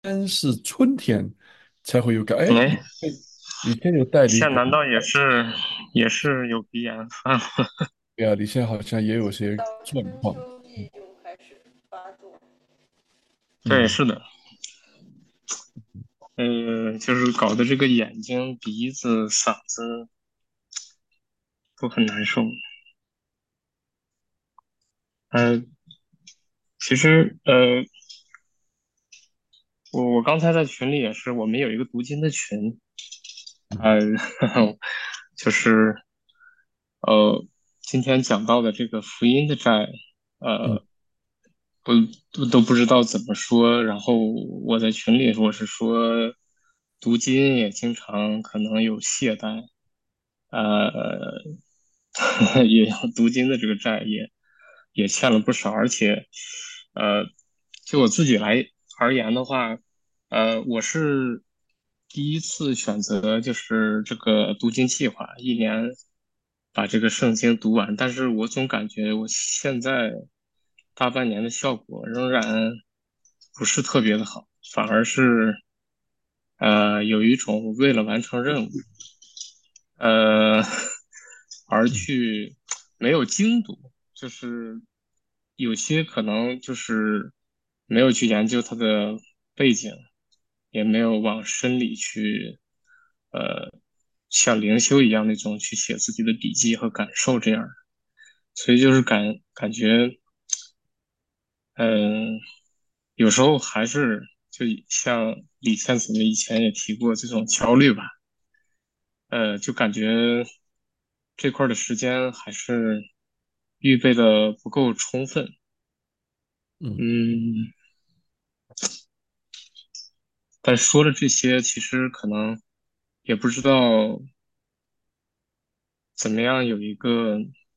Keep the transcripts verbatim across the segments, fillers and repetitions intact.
天是春天才会有感。哎， 哎， 哎你现在有带离感。 现在难道也是也是有鼻炎犯了？ 对啊，你现在好像也有些到状况。 春秋季就开始发作。 对， 嗯是的，嗯，就是搞得这个眼睛、鼻子、嗓子都很难受。呃，其实呃，我我刚才在群里也是，我们有一个读经的群， 嗯呃，就是呃，今天讲到的这个福音的债， 嗯呃，不都都不知道怎么说。然后我在群里我是说，读经也经常可能有懈怠，呃，也有读经的这个债也也欠了不少，而且，呃，就我自己来而言的话，呃，我是第一次选择就是这个读经计划，一年把这个圣经读完，但是我总感觉我现在大半年的效果仍然不是特别的好，反而是呃有一种为了完成任务。呃，而嗯去没有精读，就是有些可能就是没有去研究它的背景，也没有往深里去，呃，像灵修一样那种去写自己的笔记和感受这样，所以就是感感觉，嗯、有时候还是就像李天子以前也提过这种焦虑吧。呃，就感觉这块儿的时间还是预备的不够充分。 嗯嗯，但说了这些，其实可能也不知道怎么样有一个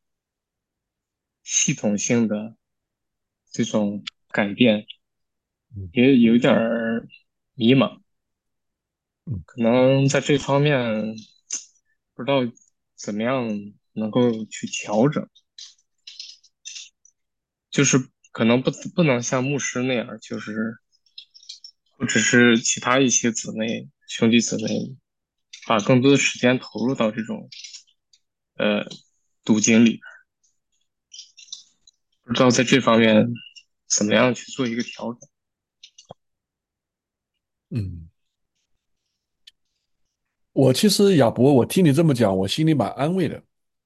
系统性的这种改变， 嗯也有点儿迷茫。 嗯可能在这方面不知道怎么样能够去调整，就是可能不不能像牧师那样，就是或者是其他一些姊妹兄弟姊妹，把更多的时间投入到这种呃读经里，不知道在这方面怎么样去做一个调整。 嗯。我其实亚博，我听你这么讲，我心里蛮安慰的。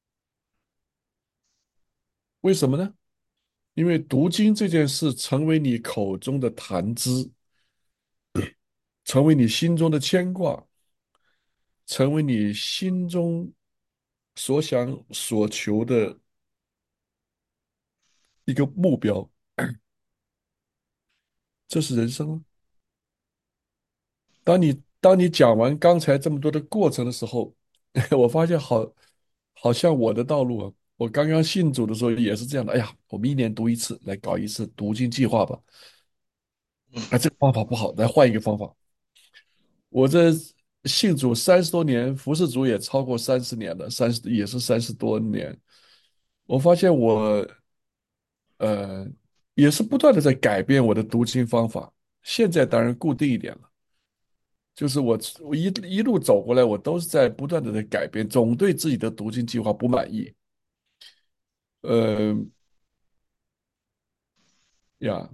为什么呢？因为读经这件事成为你口中的谈资，成为你心中的牵挂，成为你心中所想所求的一个目标，这是人生啊。当你当你讲完刚才这么多的过程的时候，我发现好，好像我的道路啊，我刚刚信主的时候也是这样的。哎呀，我们一年读一次，来搞一次读经计划吧。啊，这个方法不好，来换一个方法。我这信主三十多年，服侍主也超过三十年了，三十也是三十多年。我发现我呃也是不断的在改变我的读经方法。现在当然固定一点了。就是我我一一路走过来，我都是在不断的在改变，总对自己的读经计划不满意。呃呀，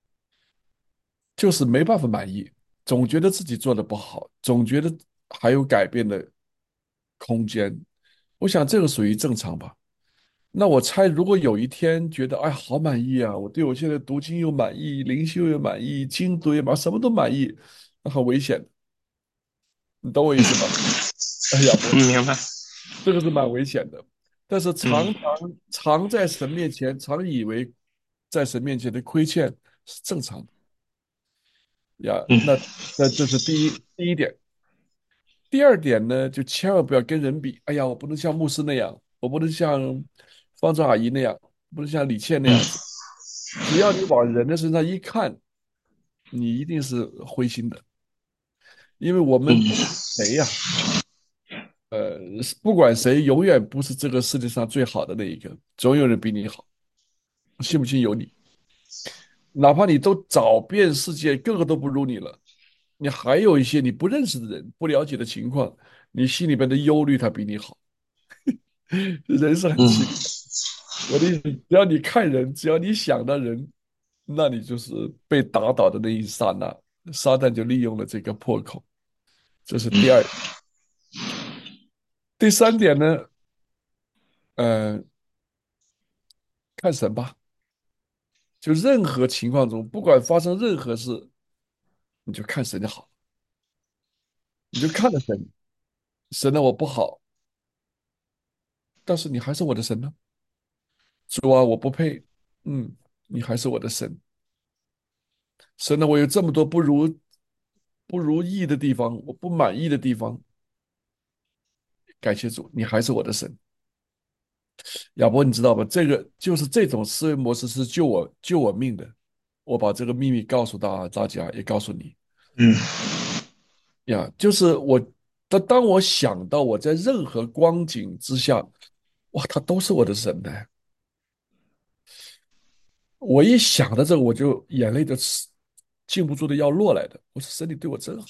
就是没办法满意，总觉得自己做的不好，总觉得还有改变的空间。我想这个属于正常吧。那我猜，如果有一天觉得哎好满意啊，我对我现在读经又满意，灵修又满意，精读也满，什么都满意，那很危险的。你懂我意思吧？哎呀，不， 嗯，明白。 这个是蛮危险的。但是常嗯常常在神面前，常以为在神面前的亏欠是正常的呀。 嗯那那这是第一第一点。第二点呢，就千万不要跟人比。哎呀，我不能像牧师那样，我不能像方丈阿姨那样，不能像李倩那嗯样子。只要你往人的身上一看，你一定是灰心的，因为我们不嗯管谁呀、呃，不管谁，永远不是这个世界上最好的那一个，总有人比你好，信不信由你。哪怕你都找遍世界，个个都不如你了， 你还有一些你不认识的人、不了解的情况，你心里边的忧虑他比你好。人是很奇怪。 嗯我的意思，只要你看人，只要你想到人，那你就是被打倒的那一刹那，撒旦就利用了这个破口。这是第二。第三点呢，呃，看神吧。就任何情况中，不管发生任何事，你就看神就好，你就看着神。神呢，我不好，但是你还是我的神呢。主啊，我不配，嗯，你还是我的神。神呢，我有这么多不如不如意的地方，我不满意的地方，感谢主，你还是我的神。亚伯，你知道吧？这个就是这种思维模式是救我救我命的。我把这个秘密告诉大大家，也告诉你嗯呀。就是我，当当我想到我在任何光景之下，哇，他都是我的神呢。我一想到这个，我就眼泪就呲禁不住的要落来的。我说神，你对我真好。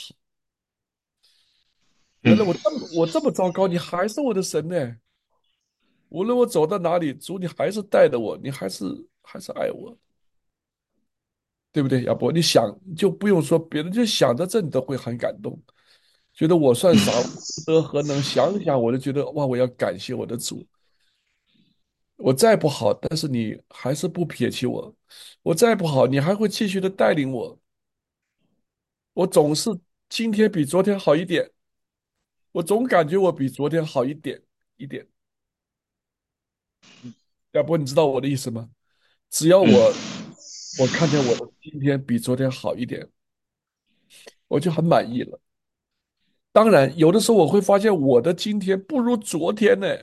原来我嗯这么我这么糟糕，你还是我的神呢。无论我走到哪里，主你还是带着我，你还是还是爱我，对不对？亚伯，你想就不用说别人，就想到这你都会很感动，觉得我算啥，我何德何能？想一想我就觉得哇，我要感谢我的主。我再不好，但是你还是不撇弃我；我再不好，你还会继续的带领我。我总是今天比昨天好一点，我总感觉我比昨天好一点一点。亚伯，你知道我的意思吗？只要嗯我我看见我的今天比昨天好一点，我就很满意了。当然，有的时候我会发现我的今天不如昨天呢，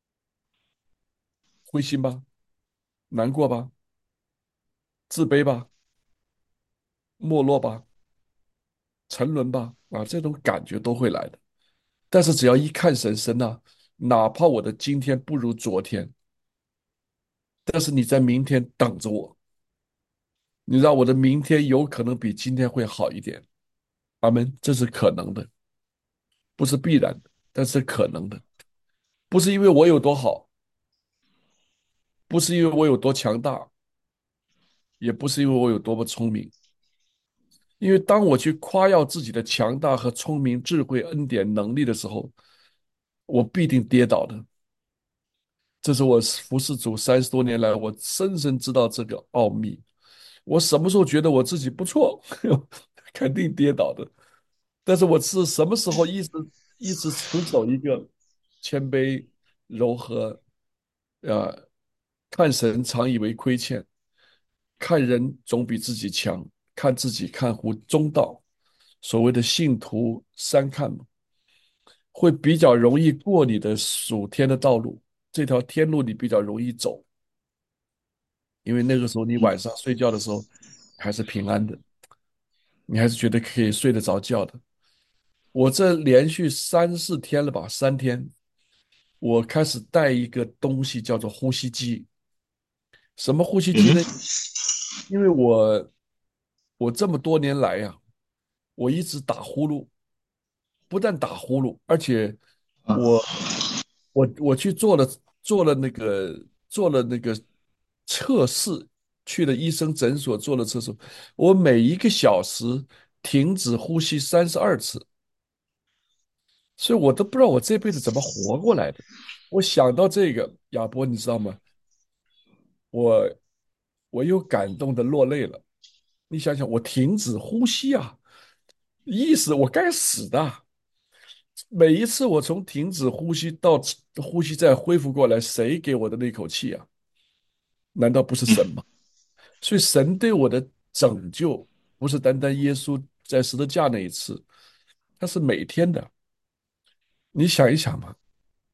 灰心吧，难过吧，自卑吧，没落吧，沉沦吧，啊，这种感觉都会来的。但是只要一看神神呐，哪怕我的今天不如昨天，但是你在明天等着我，你让我的明天有可能比今天会好一点。阿门，这是可能的，不是必然的，但是可能的。不是因为我有多好，不是因为我有多强大，也不是因为我有多么聪明。因为当我去夸耀自己的强大和聪明、智慧、恩典、能力的时候，我必定跌倒的。这是我服侍主三十多年来，我深深知道这个奥秘。我什么时候觉得我自己不错，肯定跌倒的。但是我是什么时候一直一直持守一个谦卑、柔和，呃，看神常以为亏欠，看人总比自己强，看自己看乎中道。所谓的信徒三看嘛，会比较容易过你的属天的道路，这条天路你比较容易走，因为那个时候你晚上睡觉的时候还是平安的，你还是觉得可以睡得着觉的。我这连续三四天了吧，三天，我开始带一个东西叫做呼吸机。什么呼吸机呢？ 嗯因为我我这么多年来呀、我一直打呼噜，不但打呼噜，而且啊我我我去做了做了那个做了那个测试，去了医生诊所做了测试，我每一个小时停止呼吸三十二次，所以我都不知道我这辈子怎么活过来的。我想到这个，亚波，你知道吗？我我又感动的落泪了。你想想，我停止呼吸啊，意思我该死的。每一次我从停止呼吸到呼吸再恢复过来，谁给我的那口气啊？难道不是神吗？所以神对我的拯救不是单单耶稣在十字架那一次，他是每天的。你想一想嘛，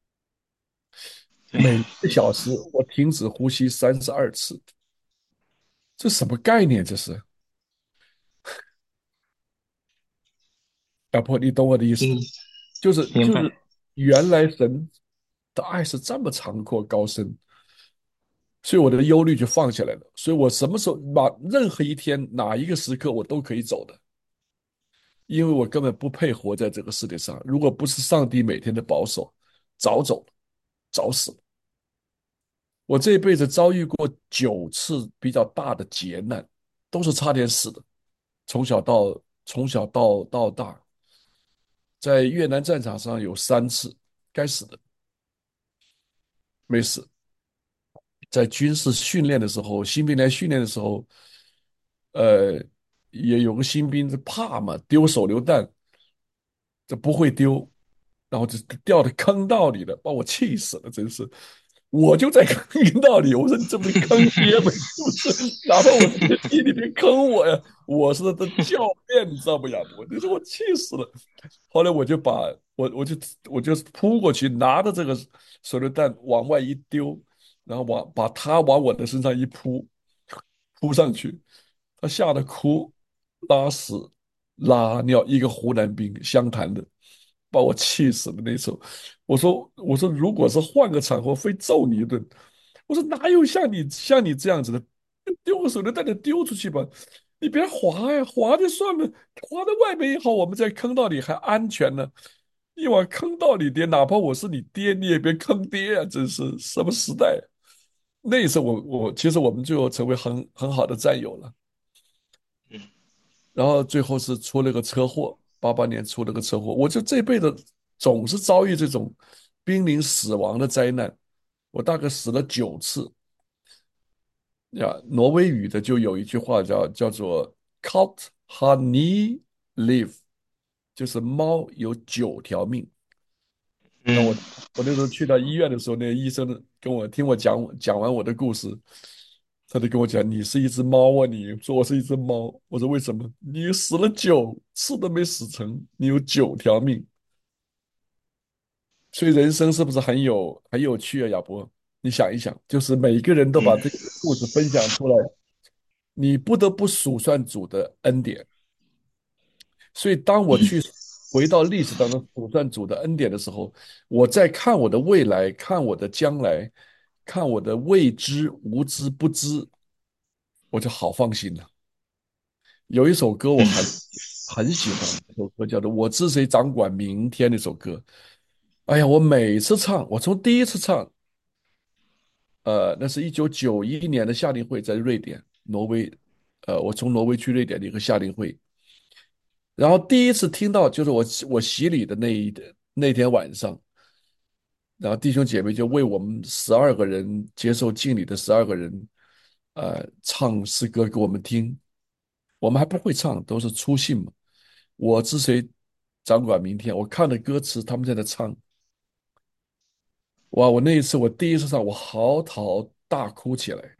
对， 每一个小时我停止呼吸三十二次，这什么概念？这是老婆，你懂我的意思嗯， 吗？就是就是明白。 原来神的爱是这么长阔高深，所以我的忧虑就放下来了。所以我什么时候把任何一天哪一个时刻我都可以走的， 因为我根本不配活在这个世界上。如果不是上帝每天的保守，早走了，早死了。我这一辈子遭遇过九次比较大的劫难，都是差点死的。从小到从小到到大，在越南战场上有三次该死的没死，在军事训练的时候，新兵连训练的时候，呃，也有个新兵怕嘛，丢手榴弹，这不会丢，然后就掉到坑道里了，把我气死了，真是。我就在坑道里，我说你这不是坑爹吗？是不是？哪怕我是兄弟，你别坑我呀！我是他的教练，你知道不，亚伯？你说我气死了。后来我就把我我就我就扑过去，拿着这个手榴弹往外一丢，然后往把他往我的身上一扑，扑上去，他吓得哭，拉屎拉尿，一个湖南兵湘潭的，把我气死了。那时候，我说我说如果是换个场合，非揍你一顿。我说哪有像你像你这样子的，丢个手榴弹就丢出去吧，你别滑呀，滑就算了，滑在外面也好，我们在坑道里还安全呢。你往坑道里跌，哪怕我是你爹，你也别坑爹啊！真是什么时代啊。那一次我我其实我们最后成为很很好的战友了。然后最后是出了个车祸，八八年出了个车祸，我就这辈子总是遭遇这种濒临死亡的灾难，我大概死了九次呀。挪威语的就有一句话叫叫做 "Cat har ni liv"，就是猫有九条命。那嗯我我那时候去到医院的时候，那个医生跟我听我讲讲完我的故事，他就跟我讲：“你是一只猫啊你！”说我是一只猫。我说为什么？你死了九次都没死成，你有九条命。所以人生是不是很有很有趣啊，亚伯？你想一想，就是每一个人都把这嗯个故事分享出来，你不得不数算主的恩典。所以当我去回到历史当中数算主的恩典的时候，我在看我的未来，看我的将来，看我的未知、无知、不知，我就好放心了。有一首歌我很很喜欢，这首歌叫做《我知谁掌管明天》那首歌。哎呀，我每次唱，我从第一次唱，呃，那是一九九一年的夏令会，在瑞典，挪威，呃，我从挪威去瑞典的一个夏令会，然后第一次听到就是我我洗礼的那一那天晚上，然后弟兄姐妹就为我们十二个人接受敬礼的十二个人，呃，唱诗歌给我们听。我们还不会唱，都是初信嘛。我知谁掌管明天？我看的歌词，他们在那唱。哇！我那一次，我第一次唱，我嚎啕大哭起来。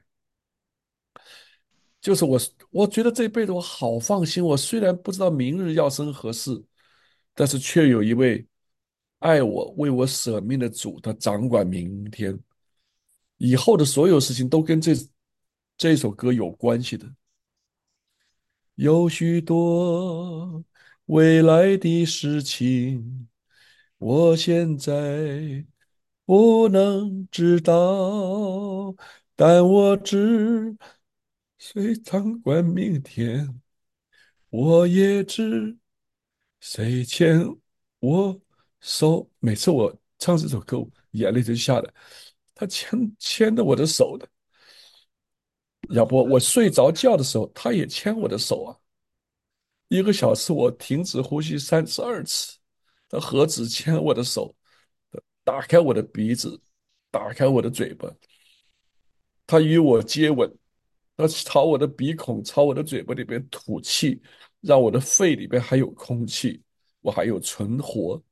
就是我，我觉得这辈子我好放心。我虽然不知道明日要生何事，但是却有一位爱我、为我舍命的主，他掌管明天。以后的所有事情都跟这这首歌有关系的。有许多未来的事情，我现在不能知道，但我知谁掌管明天，我也知谁牵我手。每次我唱这首歌，眼泪就下来。他牵牵着我的手的，要不我睡着觉的时候，他也牵我的手啊。一个小时我停止呼吸三十二次，他何止牵我的手，打开我的鼻子，打开我的嘴巴，他与我接吻，他朝我的鼻孔、朝我的嘴巴里边吐气，让我的肺里边还有空气，我还有存活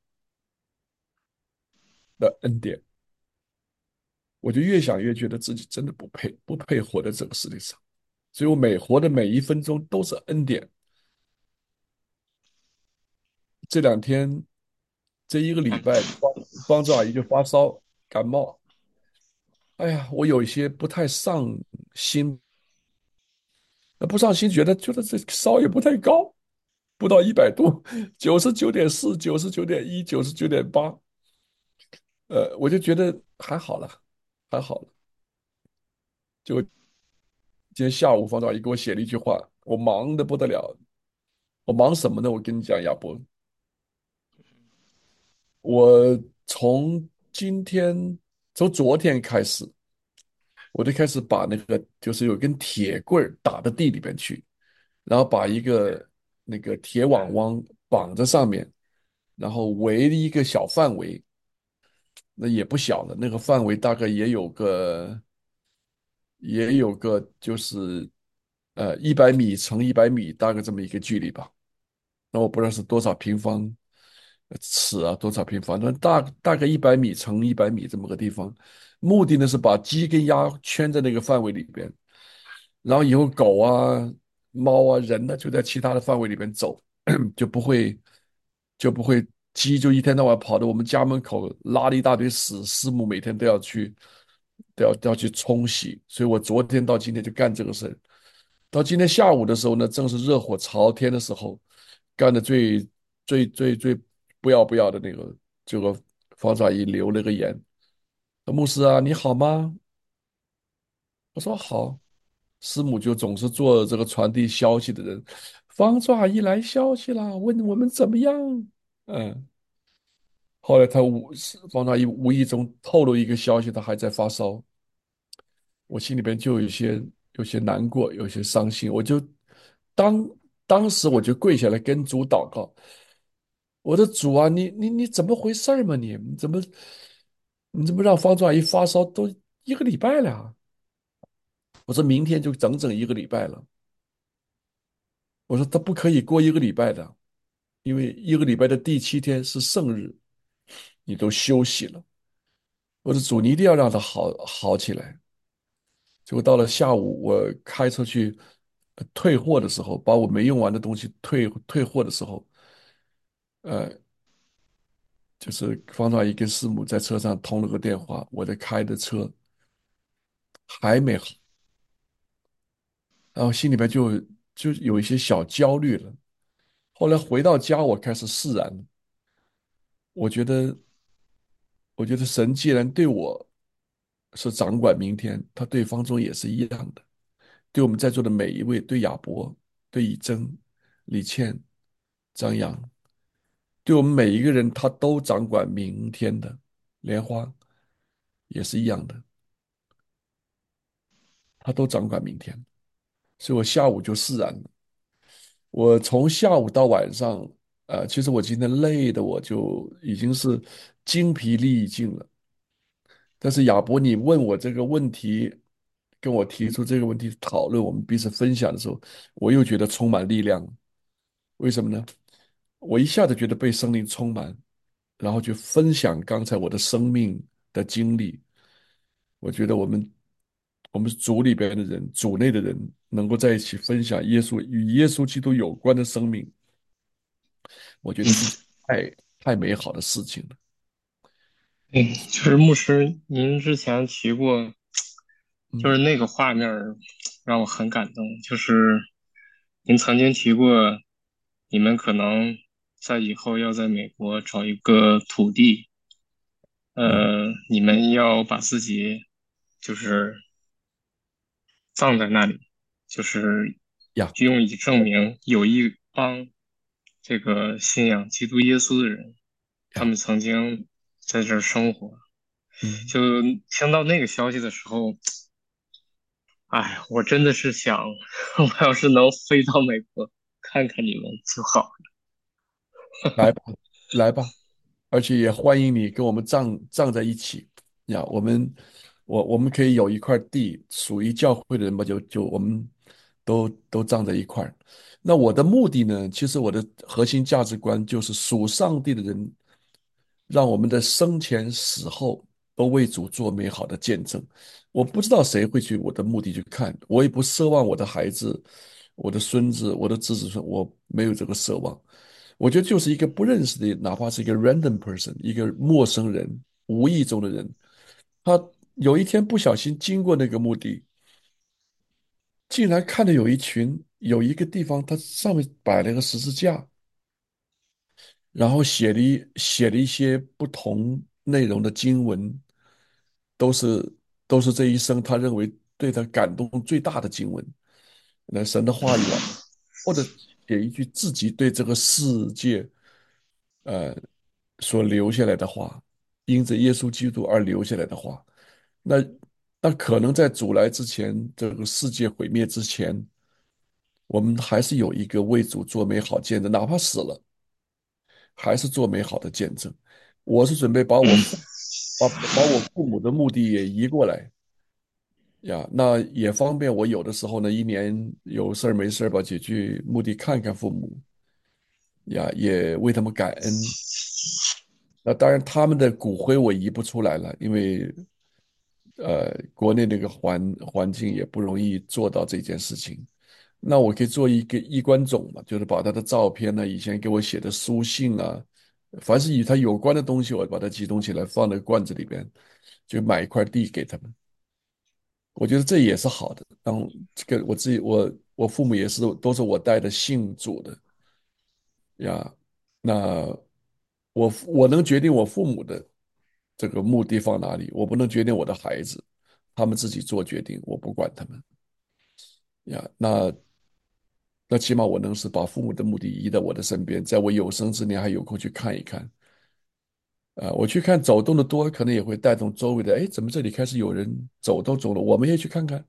的恩典。我就越想越觉得自己真的不配，不配活在这个世界上。所以我每活的每一分钟都是恩典。这两天，这一个礼拜，帮帮助阿姨就发烧感冒。哎呀，我有一些不太上心，呃不上心，觉得觉得这烧也不太高，不到一百度，九十九点四、九十九点一、九十九点八，呃，我就觉得还好了，还好了。就今天下午，方丈阿姨给我写了一句话，我忙得不得了。 我忙什么呢？我跟你讲，亚伯，我从今天从昨天开始，我就开始把那个就是有根铁棍儿打到地里边去，然后把一个那个铁网网绑在上面，然后围了一个小范围，那也不小了，那个范围大概也有个也有个就是呃一百米乘一百米，大概这么一个距离吧。那我不知道是多少平方呃尺啊，多少平方，那大大概一百米乘一百米这么个地方。目的呢是把鸡跟鸭圈在那个范围里边，然后以后狗啊、猫啊、人呢就在其他的范围里边走，就不会就不会鸡就一天到晚跑到我们家门口拉了一大堆屎，师母每天都要去都要都要去冲洗，所以我昨天到今天就干这个事儿。到今天下午的时候呢，正是热火朝天的时候，干的最最最最不要不要的那个，这个方丈一留了个言：“牧师啊，你好吗？”我说好。师母就总是做这个传递消息的人。方丈阿姨来消息啦，问我们怎么样？嗯，后来他无方丈阿姨无意中透露一个消息，他还在发烧。我心里边就有些有些难过，有些伤心。我就当当时我就跪下来跟主祷告，我的主啊，你你你怎么回事儿嘛你？你怎么你怎么让方丈阿姨发烧都一个礼拜了啊？我说明天就整整一个礼拜了。我说他不可以过一个礼拜的，因为一个礼拜的第七天是圣日，你都休息了。我说主，你一定要让他好好起来。结果到了下午，我开车去呃退货的时候，把我没用完的东西退退货的时候，呃，就是方大姨跟师母在车上通了个电话，我在开的车还没好，然后心里边就就有一些小焦虑了。后来回到家，我开始释然了。我觉得，我觉得神既然对我是掌管明天，他对方中也是一样的，对我们在座的每一位，对亚伯、对以真、李倩、张扬。对我们每一个人，他都掌管明天的。莲花也是一样的，他都掌管明天。所以我下午就释然了。我从下午到晚上，呃，其实我今天累的我就已经是精疲力尽了。但是亚伯，你问我这个问题，跟我提出这个问题讨论，我们彼此分享的时候，我又觉得充满力量。为什么呢？我一下子觉得被生灵充满，然后就分享刚才我的生命的经历。我觉得我们我们组里边的人，组内的人能够在一起分享耶稣与耶稣基督有关的生命，我觉得是件太太美好的事情了。 哎，就是牧师，您之前提过，就是嗯那个画面儿让我很感动。就是您曾经提过，你们可能在以后要在美国找一个土地， 嗯呃，你们要把自己就是葬在那里，就是呀， 用以证明有一帮这个信仰基督耶稣的人，他呀， 们曾经在这儿生活。 嗯。 就听到那个消息的时候，哎，我真的是想，我要是能飞到美国看看你们就好。 来吧，来吧，而且也欢迎你跟我们葬葬在一起呀。我们我我们可以有一块地属于教会的人吧，就就我们都都葬在一块儿。那我的目的呢，其实我的核心价值观就是属上帝的人，让我们的生前死后都为主做美好的见证。我不知道谁会去我的墓地去看，我也不奢望我的孩子、我的孙子、我的子子孙，我没有这个奢望。我觉得就是一个不认识的，哪怕是一个 random person，一个陌生人，无意中的人，他有一天不小心经过那个墓地，竟然看到有一群，有一个地方，它上面摆了个十字架，然后写了一写了一些不同内容的经文，都是都是这一生他认为对他感动最大的经文。那神的话语啊，或者写一句自己对这个世界呃所留下来的话，因着耶稣基督而留下来的话，那那可能在主来之前，这个世界毁灭之前，我们还是有一个为主做美好见证，哪怕死了，还是做美好的见证。我是准备把我父把把我父母的墓地也移过来呀，那也方便我有的时候呢，一年有事儿没事儿吧，就去墓地看看父母呀，也为他们感恩。那当然，他们的骨灰我移不出来了，因为呃，国内那个环环境也不容易做到这件事情。那我可以做一个衣冠冢嘛，就是把他的照片呢，以前给我写的书信啊，凡是与他有关的东西，我把它集中起来放在罐子里边，就买一块地给他们。我觉得这也是好的。当这个我自己，我我父母也是都是我带的信主的呀。那我我能决定我父母的这个墓地放哪里，我不能决定我的孩子，他们自己做决定，我不管他们呀。那那起码我能是把父母的墓地移到我的身边，在我有生之年还有空去看一看。啊，我去看走动的多，可能也会带动周围的，哎，怎么这里开始有人走动走了，我们也去看看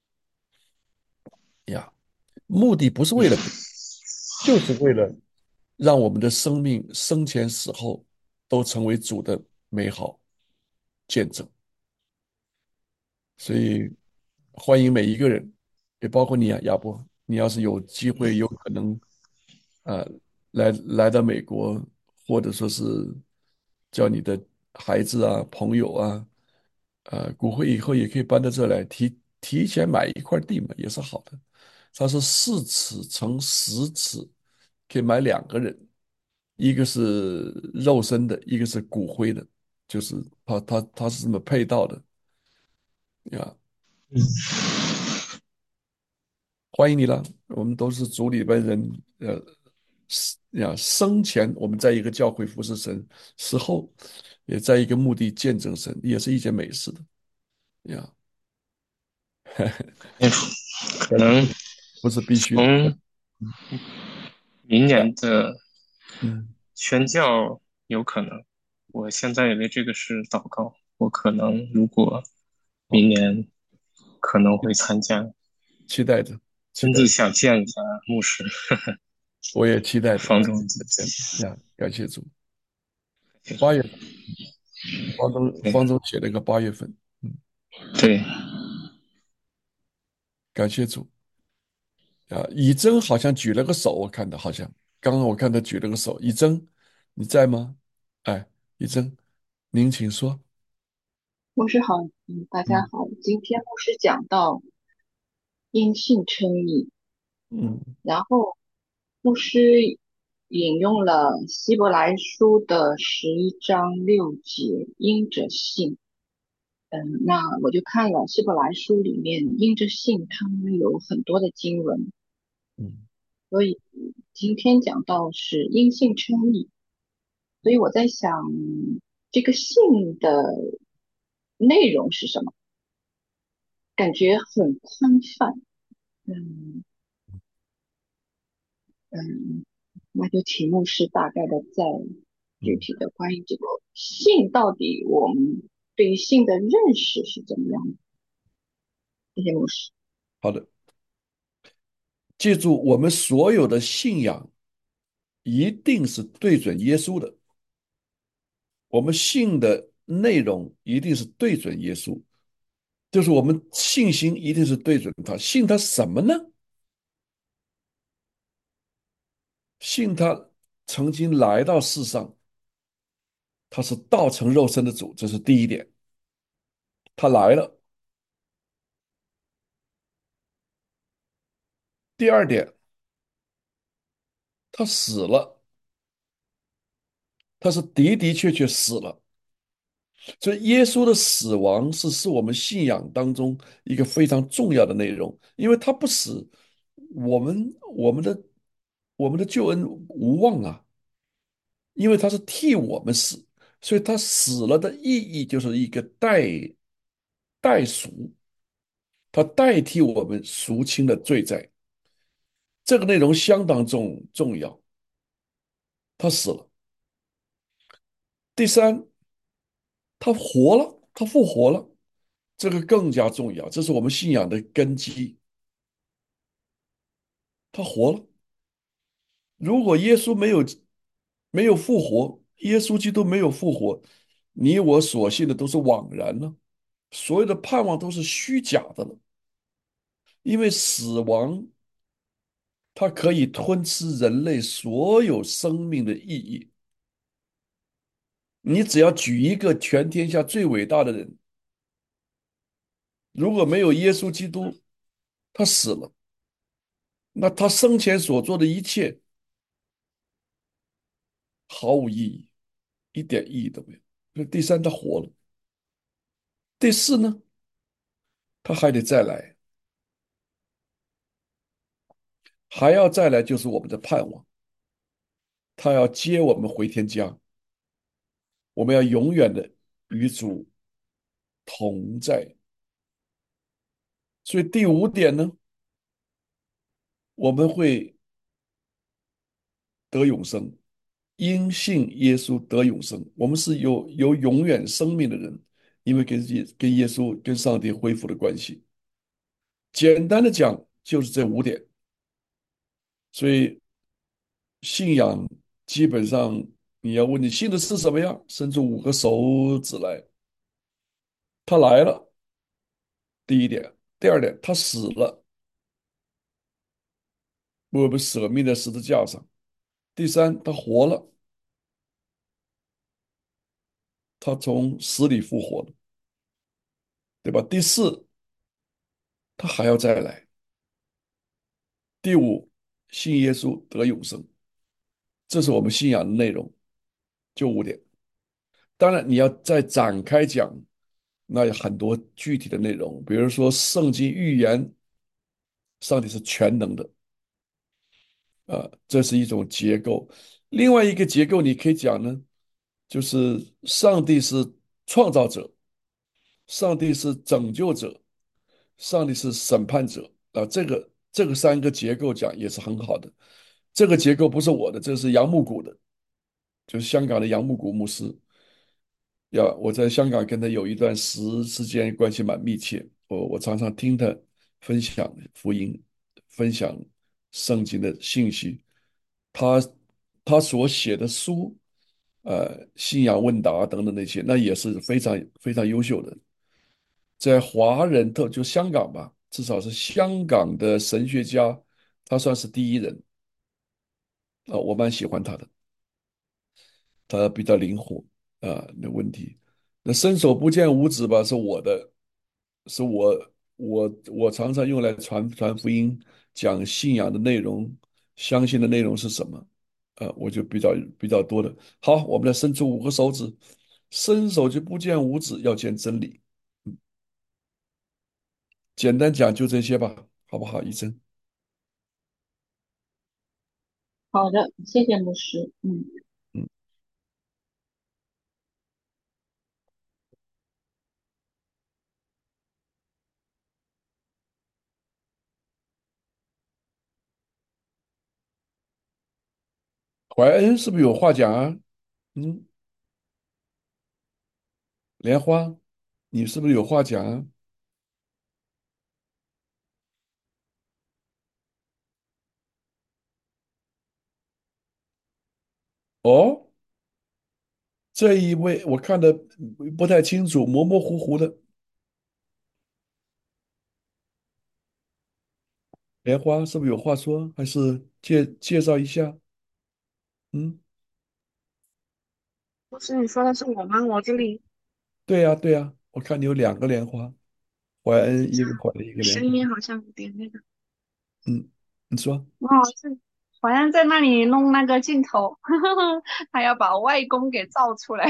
呀。目的不是为了别就是为了让我们的生命生前死后都成为主的美好见证。所以欢迎每一个人，也包括你啊，亚波。你要是有机会，有可能，呃，来来到美国，或者说是叫你的孩子啊、朋友啊，呃，骨灰以后也可以搬到这来，提提前买一块地嘛，也是好的。它是四尺乘十尺，可以买两个人，一个是肉身的，一个是骨灰的，就是它它它是这么配套的呀。欢迎你了，我们都是主里边人，呃，死呀，生前我们在一个教会服侍神，死后也在一个墓地见证神，也是一件美事的呀。 可能不是必须的。 从嗯明呀， 年的嗯， 宣教有可能，我现在以为这个是祷告，我可能如果好， 明年可能会参加， 期待着，期待着， 亲自想见一下牧师我也期待着，期方舟子。 待着见呀，感谢主。八月份，方舟对方舟写了一个八月份，嗯， 对， 感谢主啊。以真好像举了个手，我看到好像刚刚我看他举了个手，以真你在吗？哎，以真，您请说。 牧师好，嗯，大家嗯好。今天牧师讲到因信称义， 嗯然后牧师引用了希伯来书的十一章六节，因着信。嗯，那我就看了希伯来书里面因着信，他们有很多的经文， 嗯， 所以今天讲到是因信称义，所以我在想这个信的内容是什么？感觉很宽泛。嗯嗯，那就题目是大概的在具嗯， 体的关于这个性到底我们对于性的认识是怎么样的？这些牧师， 好的。记住，我们所有的信仰一定是对准耶稣的，我们信的内容一定是对准耶稣，就是我们信心一定是对准他。信他什么呢？信他曾经来到世上，他是道成肉身的主，这是第一点，他来了。第二点，他死了，他是的的确确死了。所以耶稣的死亡是是我们信仰当中一个非常重要的内容，因为他不死，我们我们的我们的救恩无望啊，因为他是替我们死，所以他死了的意义就是一个代代赎，他代替我们赎清了罪债。 这个内容相当重重要。他死了。第三，他活了，他复活了，这个更加重要，这是我们信仰的根基。他活了。如果耶稣没有没有复活，耶稣基督没有复活，你我所信的都是枉然了，所有的盼望都是虚假的了。因为死亡它可以吞吃人类所有生命的意义。你只要举一个全天下最伟大的人，如果没有耶稣基督，他死了，那他生前所做的一切毫无意义，一点意义都没有。那第三，他活了。第四呢，他还得再来，还要再来，就是我们的盼望。他要接我们回天家，我们要永远的与主同在。所以第五点呢，我们会得永生，因信耶稣得永生。我们是有有永远生命的人，因为跟耶跟耶稣跟上帝恢复了关系。简单的讲，就是这五点。所以信仰基本上，你要问你信的是什么呀？伸出五个手指来。他来了，第一点。第二点，他死了，为我们舍命在十字架上。第三，他活了，他从死里复活了，对吧？第四，他还要再来。第五，信耶稣得永生，这是我们信仰的内容，就五点。当然，你要再展开讲，那有很多具体的内容，比如说圣经预言，上帝是全能的，啊，这是一种结构。另外一个结构，你可以讲呢，就是上帝是创造者，上帝是拯救者，上帝是审判者啊。这个这个三个结构讲也是很好的。这个结构不是我的，这是杨牧谷的，就是香港的杨牧谷牧师。要我在香港跟他有一段时时间关系蛮密切，我我常常听他分享福音，分享圣经的信息。他他所写的书，呃，信仰问答等等那些，那也是非常非常优秀的。在华人特就香港吧，至少是香港的神学家，他算是第一人啊，我蛮喜欢他的。他比较灵活啊，那问题。那伸手不见五指吧，是我的，是我我我常常用来传传福音，讲信仰的内容，相信的内容是什么？啊，我就比较比较多的。好，我们来伸出五个手指，伸手就不见五指，要见真理。简单讲就这些吧，好不好，医生？ 好的，谢谢牧师。嗯， 嗯，怀恩是不是有话讲啊？嗯，莲花，你是不是有话讲啊？哦。这一位我看的不太清楚，模模糊糊的。莲花是不是有话说？还是介介绍一下？嗯， 不是你说的是我吗？我这里对呀，对呀，我看你有两个莲花，怀恩一个怀的一个莲花。 声音好像有点那个。 嗯，你说， 哦，是好像在那里弄那个镜头，还要把外公给照出来。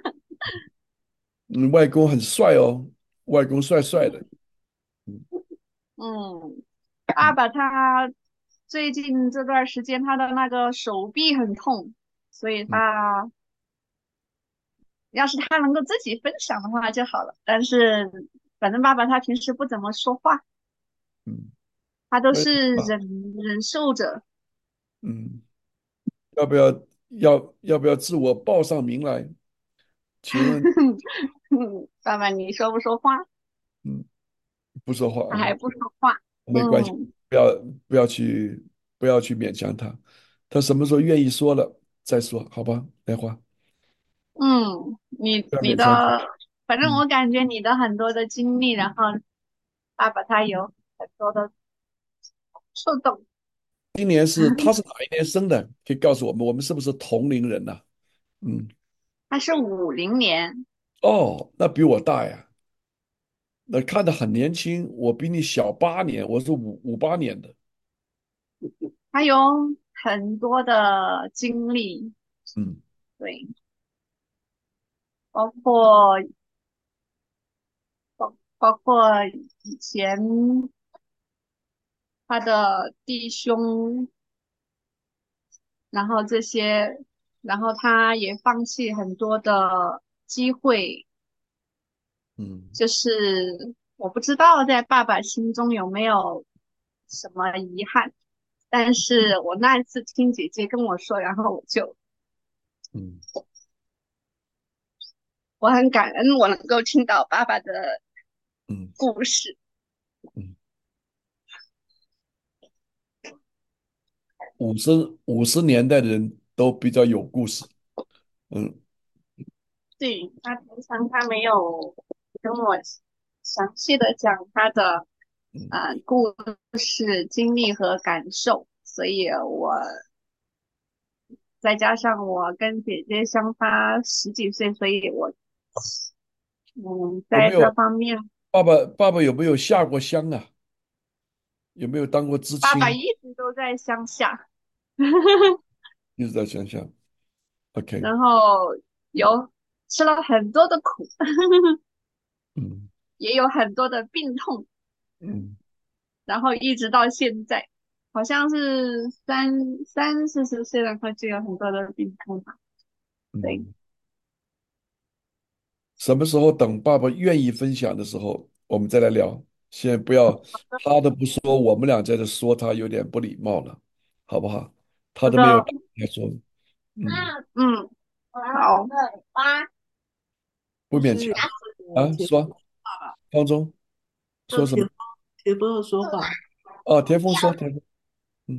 嗯，外公很帅哦，外公帅帅的。嗯嗯，爸嗯爸他最近这段时间他的那个手臂很痛，所以嗯他要是他能够自己分享的话就好了。但是反正爸爸他平时不怎么说话。 嗯。 他都哎是啊， 忍忍受着。 嗯，要不要要要不要自我报上名来？请问， 爸爸，你说不说话？ 嗯，不说话啊， 他还不说话。 没关系， 嗯不要不要去不要去勉强他，他什么时候愿意说了再说，好吧？莲花， 嗯，你不要你勉强他。 的，反正嗯， 我感觉你的很多的经历，然后爸爸他有很多的触动。 今年是他是哪一年生的？可以告诉我们，我们是不是同龄人呐、嗯， 他是五零年， 哦，那比我大呀，那看着很年轻，我比你小八年，我是五五八年的。 他有很多的经历， 嗯对，包括包包括以前他的弟兄，然后这些，然后他也放弃很多的机会， 嗯， 就是我不知道在爸爸心中有没有什么遗憾，但是我那一次听姐姐跟我说，然后我就嗯我很感恩我能够听到爸爸的嗯故事。 嗯，五十五十年代的人都比较有故事。嗯对，他平常他没有跟我详细的讲他的嗯， 呃故事、经历和感受，所以我再加上我跟姐姐相差十几岁，所以我嗯在这有没有方面， 爸爸爸爸有没有下过乡啊？有没有当过知青？ 爸爸一直都在乡下， 一直在乡下。OK， 然后有吃了很多的苦， 嗯也有很多的病痛， 嗯然后一直到现在，好像是三三四十岁，然后就有很多的病痛吧。对， 嗯，什么时候等爸爸愿意分享的时候，我们再来聊。现在不要，他都不说，我们俩在这说他有点不礼貌了，好不好？他好的， 都没有来说，嗯， 嗯，好， 不勉强是有那个啊。 田说，方中说什么？ 让田丰田丰的说话。 哦，田丰说，田丰，嗯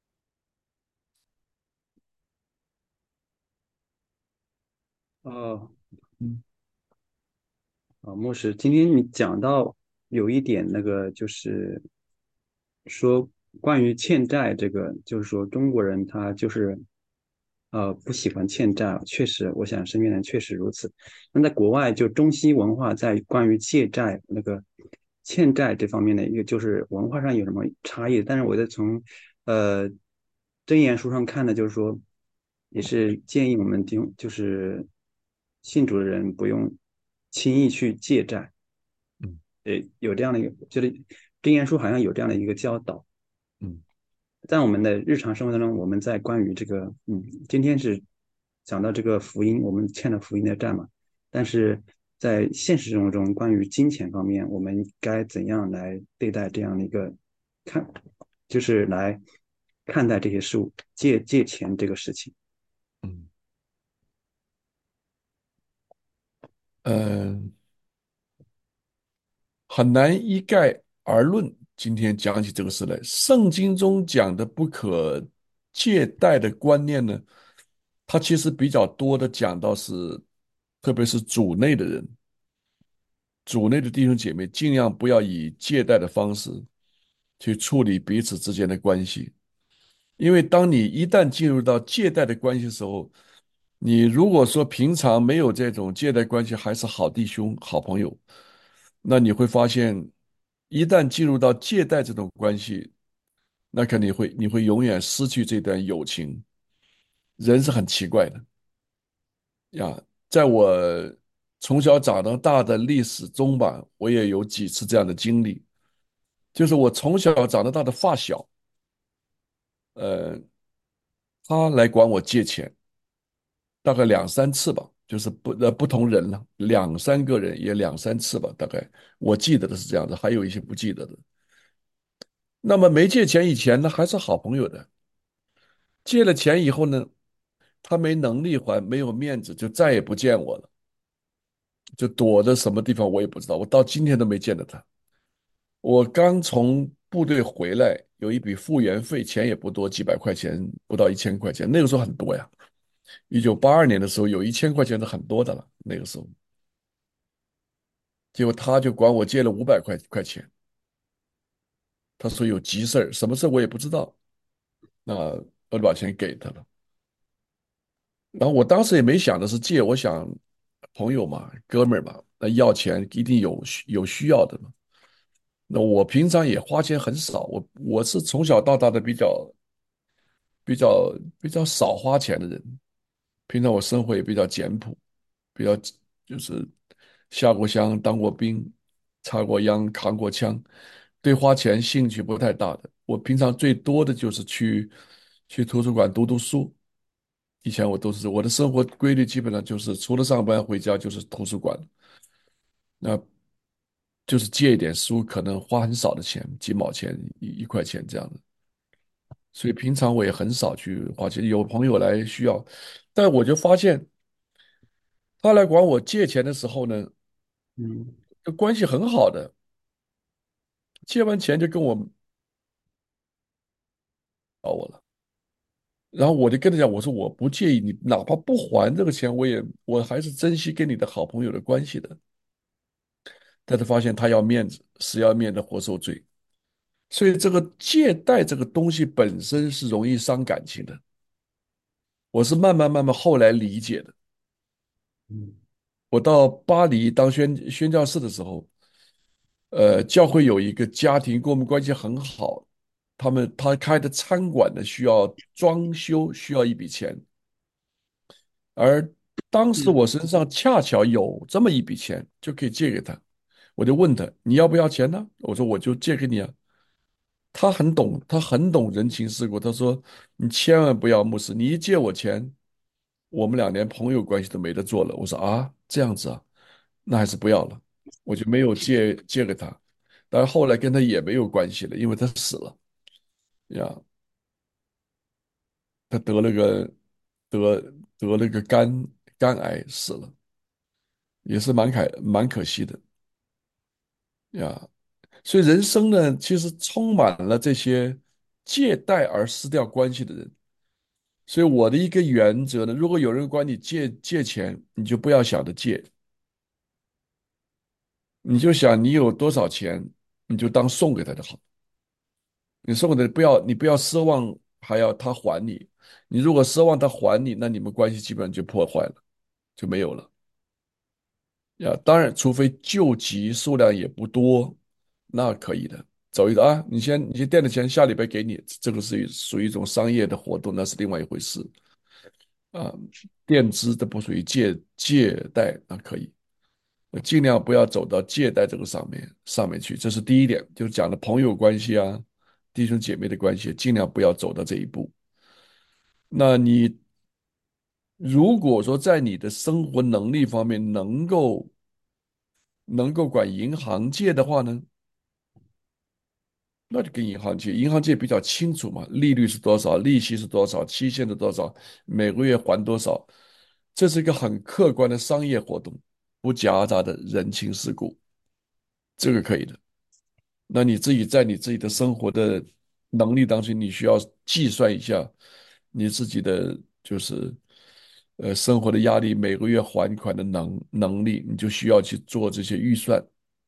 哦， 嗯啊，牧师，今天你讲到有一点那个，就是说关于欠债这个，就是说中国人他就是呃不喜欢欠债，确实，我想身边人确实如此。那在国外，就中西文化在关于借债那个欠债这方面的一个就是文化上有什么差异？但是我在从呃箴言书上看的，就是说也是建议我们弟兄就是信主的人不用轻易去借债。 嗯呃，有这样的一个，就是箴言书好像有这样的一个教导。 嗯在我们的日常生活当中，我们在关于这个，嗯，今天是讲到这个福音，我们欠了福音的债嘛，但是在现实生活中，关于金钱方面，我们该怎样来对待这样的一个看，就是来看待这些事物，借借钱这个事情。 嗯嗯，很难一概而论。今天讲起这个事来，圣经中讲的不可借贷的观念呢，它其实比较多的讲到是，特别是主内的人，主内的弟兄姐妹，尽量不要以借贷的方式去处理彼此之间的关系，因为当你一旦进入到借贷的关系的时候，你如果说平常没有这种借贷关系，还是好弟兄、好朋友，那你会发现，一旦进入到借贷这种关系，那肯定会你会永远失去这段友情。人是很奇怪的呀，在我从小长到大的历史中吧，我也有几次这样的经历，就是我从小长到大的发小，呃，他来管我借钱。大概两三次吧，就是不呃不同人了，两三个人也两三次吧，大概我记得的是这样的，还有一些不记得的。 那么没借钱以前呢，还是好朋友的。借了钱以后呢，他没能力还，没有面子，就再也不见我了，就躲在什么地方我也不知道。我到今天都没见到他。我刚从部队回来，有一笔复员费，钱也不多，几百块钱，不到一千块钱。那个时候很多呀。一九八二年的时候，有一千块钱是很多的了。那个时候，结果他就管我借了五百块块钱，他说有急事儿，什么事我也不知道。那我就把钱给他了。然后我当时也没想的是借，我想朋友嘛，哥们儿嘛，那要钱一定有需有需要的嘛。那我平常也花钱很少，我我是从小到大的比较比较比较少花钱的人。平常我生活也比较简朴，比较就是下过乡、当过兵、插过秧、扛过枪，对花钱兴趣不太大的。我平常最多的就是去去图书馆读读书。以前我都是我的生活规律，基本上就是除了上班回家就是图书馆，那就是借一点书，可能花很少的钱，几毛钱、一一块钱这样的。所以平常我也很少去花钱。有朋友来需要，但我就发现他来管我借钱的时候呢， 嗯关系很好的，借完钱就跟我找我了。然后我就跟他讲，我说我不介意你，哪怕不还这个钱，我也我还是珍惜跟你的好朋友的关系的。但是发现他要面子，死要面子活受罪。所以这个借贷这个东西本身是容易伤感情的。我是慢慢慢慢后来理解的。 嗯我到巴黎当宣宣教士的时候，呃，教会有一个家庭跟我们关系很好，他们他开的餐馆呢需要装修，需要一笔钱，而当时嗯我身上恰巧有这么一笔钱，就可以借给他。我就问他你要不要钱呢？我说我就借给你啊。他很懂，他很懂人情世故。他说你千万不要，牧师，你一借我钱，我们俩连朋友关系都没得做了。我说啊，这样子啊，那还是不要了。我就没有借借给他。但是后来跟他也没有关系了，因为他死了呀。他得了个得得了个肝肝癌死了，也是蛮可蛮可惜的呀。所以人生呢，其实充满了这些借贷而失掉关系的人。所以我的一个原则呢，如果有人管你借借钱，你就不要想着借，你就想你有多少钱，你就当送给他就好。你送给他不要，你不要奢望还要他还你。你如果奢望他还你，那你们关系基本上就破坏了，就没有了。呀，当然，除非救急数量也不多，那可以的。走一走啊，你先你先垫的钱，下礼拜给你，这个是属于一种商业的活动，那是另外一回事啊。垫资这不属于借借贷，那可以，尽量不要走到借贷这个上面上面去。这是第一点，就是讲的朋友关系啊，弟兄姐妹的关系，尽量不要走到这一步。那你如果说在你的生活能力方面能够能够管银行借的话呢，那就跟银行借，银行借比较清楚嘛，利率是多少，利息是多少，期限是多少，每个月还多少，这是一个很客观的商业活动，不夹杂的人情世故，这个可以的。那你自己在你自己的生活的能力当中，你需要计算一下你自己的就是呃生活的压力，每个月还款的能能力，你就需要去做这些预算。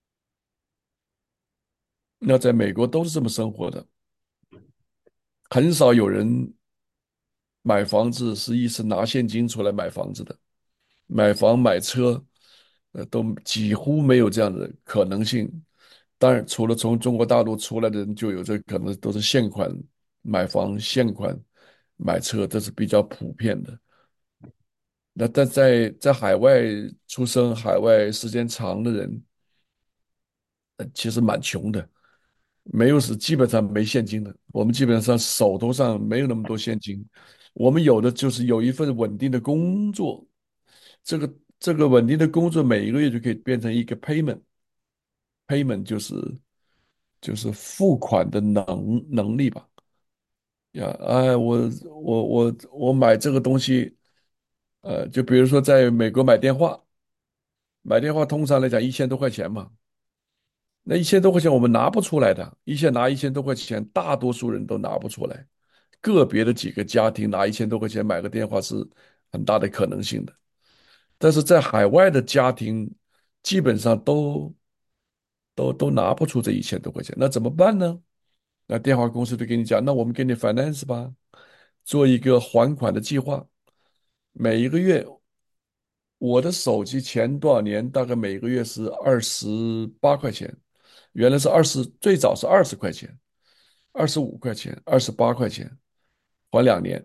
那在美国都是这么生活的，很少有人买房子是一是拿现金出来买房子的，买房买车，呃，都几乎没有这样的可能性。当然，除了从中国大陆出来的人，就有这可能都是现款买房、现款买车，这是比较普遍的。那但在在海外出生、海外时间长的人，呃其实蛮穷的，没有是基本上没现金的。我们基本上手头上没有那么多现金，我们有的就是有一份稳定的工作，这个这个稳定的工作每一个月就可以变成一个 payment，payment 就是就是付款的能能力吧。呀，哎，我我我我买这个东西，呃，就比如说在美国买电话，买电话通常来讲一千多块钱嘛，那一千多块钱我们拿不出来的，一千拿一千多块钱，大多数人都拿不出来，个别的几个家庭拿一千多块钱买个电话是很大的可能性的，但是在海外的家庭基本上都都都拿不出这一千多块钱，那怎么办呢？那电话公司就跟你讲，那我们给你 finance 吧，做一个还款的计划，每一个月，我的手机前多少年大概每个月是二十八块钱，原来是二十，最早是二十块钱，二十五块钱，二十八块钱，还两年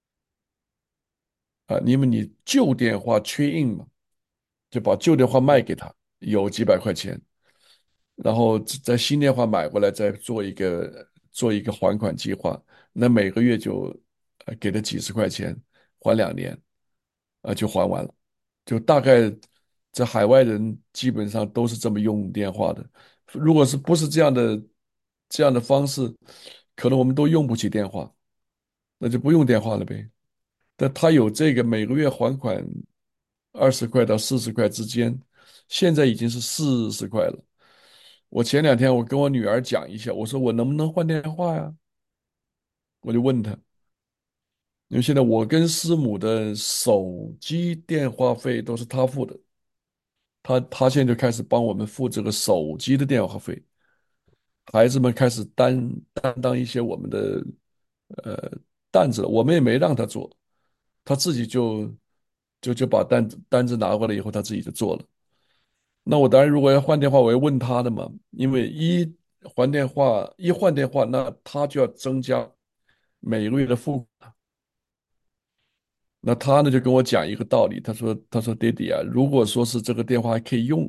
啊，因为你旧电话缺印嘛，就把旧电话卖给他，有几百块钱，然后在新电话买过来，再做一个做一个还款计划，那每个月就呃给他几十块钱，还两年，啊就还完了。就大概在海外人基本上都是这么用电话的。如果是不是这样的这样的方式，可能我们都用不起电话，那就不用电话了呗。但他有这个每个月还款二十块到四十块之间，现在已经是四十块了。我前两天我跟我女儿讲一下，我说我能不能换电话呀？我就问她，因为现在我跟师母的手机电话费都是她付的，她她现在就开始帮我们付这个手机的电话费，孩子们开始担担当一些我们的呃担子了，我们也没让她做，她自己就就就把单子单子拿过来以后，她自己就做了。那我当然如果要换电话，我要问她的嘛，因为一还电话一换电话，那她就要增加每个月的付款。那他呢就跟我讲一个道理，他说：“他说爹地啊，如果说是这个电话还可以用，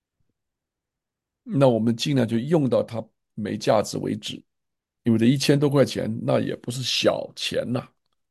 那我们尽量就用到它没价值为止，因为这一千多块钱那也不是小钱呐。”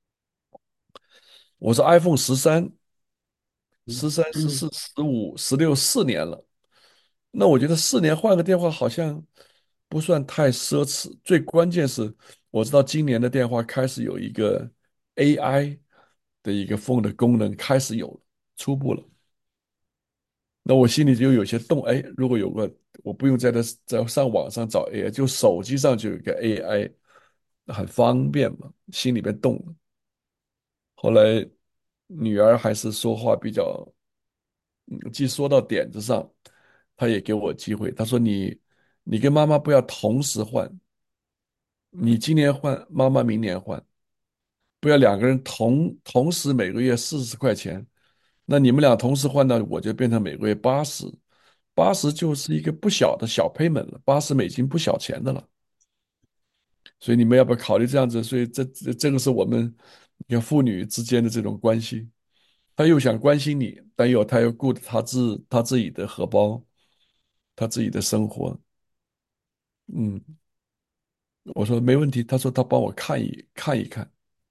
我说 iPhone 十三、十三、十四、十五、十六四年了，那我觉得四年换个电话好像不算太奢侈。最关键是，我知道今年的电话开始有一个 A I 的一个 phone 的功能开始有了，初步了。那我心里就有些动，哎，如果有个我不用在这在上网上找 A I，就手机上就有一个 A I，那很方便嘛，心里边动了。后来女儿还是说话比较，嗯既说到点子上，她也给我机会，她说你你跟妈妈不要同时换，你今年换，妈妈明年换，不要两个人同同时每个月四十块钱，那你们俩同时换呢，我就变成每个月八十，八十就是一个不小的小 payment 了，八十美金不小钱的了。所以你们要不要考虑这样子？所以这这这个是我们你看父女之间的这种关系，他又想关心你，但又他又顾着他自他自己的荷包，他自己的生活。嗯，我说没问题，他说他帮我看一看一看。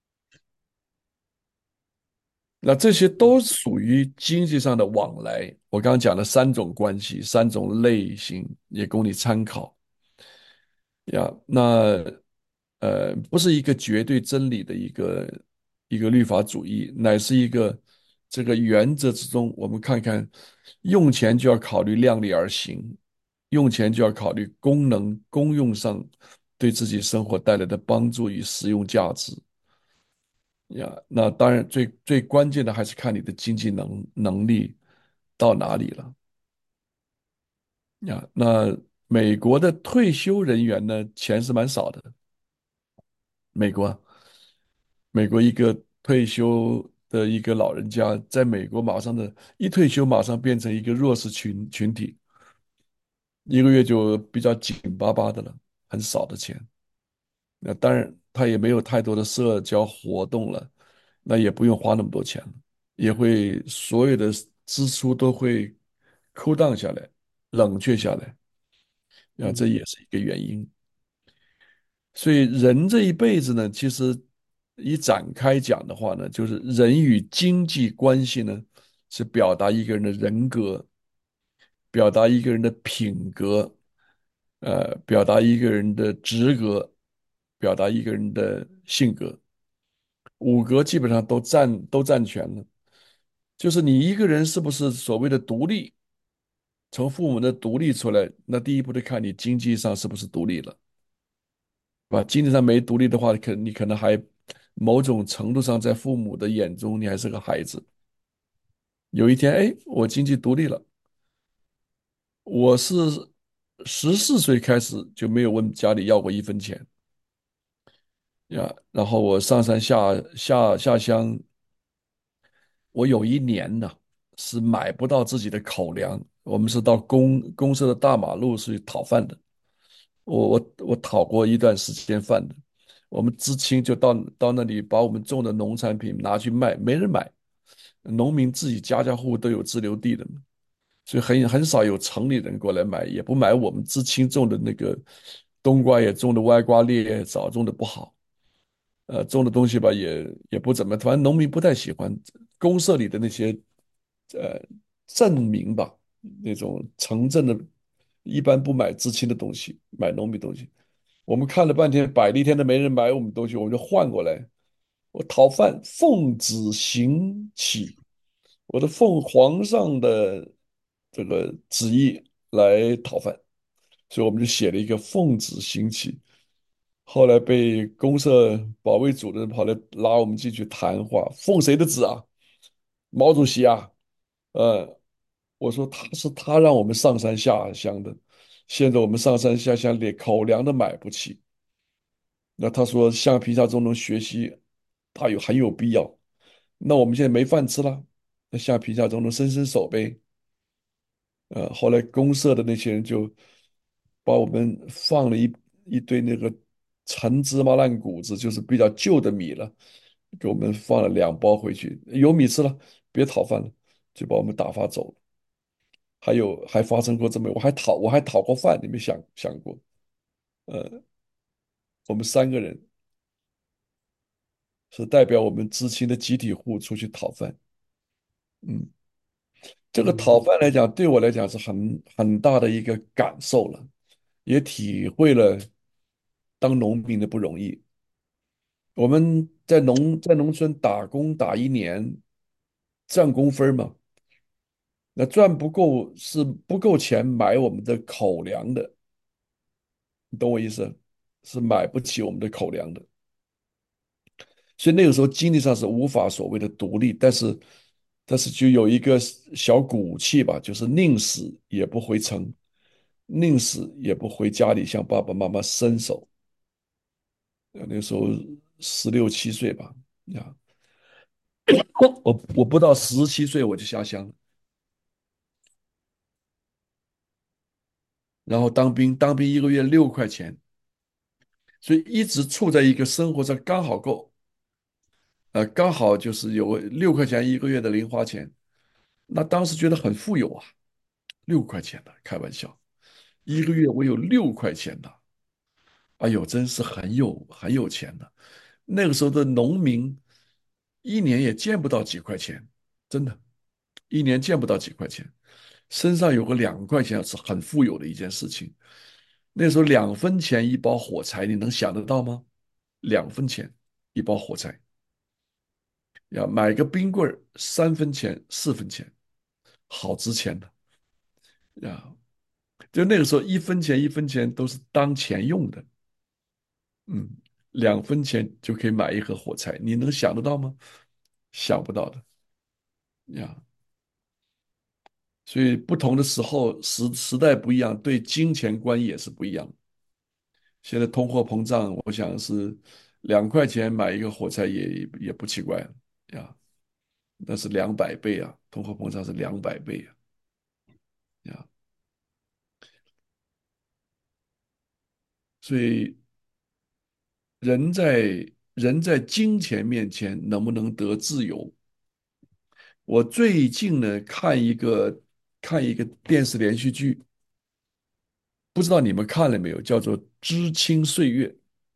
那这些都属于经济上的往来。我刚刚讲了三种关系，三种类型，也供你参考呀。那呃，不是一个绝对真理的一个一个律法主义，乃是一个这个原则之中，我们看看用钱就要考虑量力而行，用钱就要考虑功能功用上对自己生活带来的帮助与实用价值。呀，那当然最最关键的还是看你的经济能能力到哪里了呀。那美国的退休人员呢，钱是蛮少的。美国啊，美国一个退休的一个老人家，在美国马上的一退休，马上变成一个弱势群群体，一个月就比较紧巴巴的了，很少的钱。那当然，他也没有太多的社交活动了，那也不用花那么多钱了。也会所有的支出都会 cool down 下来，冷却下来，啊，这也是一个原因。所以人这一辈子呢，其实一展开讲的话呢，就是人与经济关系呢，是表达一个人的人格，表达一个人的品格， 呃，表达一个人的职格，表达一个人的性格，五格基本上都占都占全了。就是你一个人是不是所谓的独立，从父母的独立出来，那第一步得看你经济上是不是独立了，是吧？经济上没独立的话，可你可能还某种程度上在父母的眼中你还是个孩子。有一天，哎，我经济独立了，我是十四岁开始就没有问家里要过一分钱呀，然后我上山下下下乡，我有一年呢是买不到自己的口粮，我们是到公公社的大马路去讨饭的。我我我讨过一段时间饭的，我们知青就到到那里把我们种的农产品拿去卖，没人买，农民自己家家户户都有自留地的嘛，所以很很少有城里人过来买，也不买我们知青种的那个冬瓜，也种的歪瓜裂枣，种的不好。呃，种的东西吧也也不怎么，反正农民不太喜欢公社里的那些呃镇民吧，那种城镇的，一般不买知青的东西，买农民东西。我们看了半天，摆了一天都没人买我们东西，我们就换过来。我讨饭，奉旨行乞，我的奉皇上的这个旨意来讨饭，所以我们就写了一个奉旨行乞。后来被公社保卫组的人跑来拉我们进去谈话，奉谁的旨啊？毛主席啊？呃，我说他是他让我们上山下乡的，现在我们上山下乡连口粮都买不起。那他说橡皮擦中能学习，他有很有必要。那我们现在没饭吃了，那橡皮擦中能伸伸手呗。呃，后来公社的那些人就把我们放了一一堆那个陈芝麻烂谷子，就是比较旧的米了，给我们放了两包回去，有米吃了，别讨饭了，就把我们打发走了。还有还发生过这么，我还讨我还讨过饭，你没想想过？呃，我们三个人是代表我们知青的集体户出去讨饭。嗯，这个讨嗯饭来讲，对我来讲是很很大的一个感受了，也体会了当农民的不容易。我们在农在农村打工打一年，赚工分儿嘛，那赚不够是不够钱买我们的口粮的，你懂我意思？是买不起我们的口粮的。所以那个时候经济上是无法所谓的独立，但是但是就有一个小骨气吧，就是宁死也不回城，宁死也不回家里向爸爸妈妈伸手。呃那个时候十六七岁吧，呀，我我不到十七岁我就下乡了，然后当兵，当兵一个月六块钱，所以一直处在一个生活上刚好够，呃，刚好就是有六块钱一个月的零花钱，那当时觉得很富有啊，六块钱的，开玩笑，一个月我有六块钱的，哎呦，真是很有很有钱的。那个时候的农民一年也见不到几块钱，真的，一年见不到几块钱，身上有个两块钱是很富有的一件事情。那时候两分钱一包火柴，你能想得到吗？两分钱一包火柴，要买个冰棍儿三分钱、四分钱，好值钱的呀！就那个时候，一分钱一分钱都是当钱用的。嗯，两分钱就可以买一盒火柴，你能想得到吗？想不到的呀。所以不同的时候时时代不一样，对金钱观也是不一样。现在通货膨胀，我想是两块钱买一个火柴也也不奇怪了呀。那是两百倍啊，通货膨胀是两百倍啊呀。所以人在人在金钱面前能不能得自由？我最近呢看一个看一个电视连续剧，不知道你们看了没有，叫做《知青岁月》。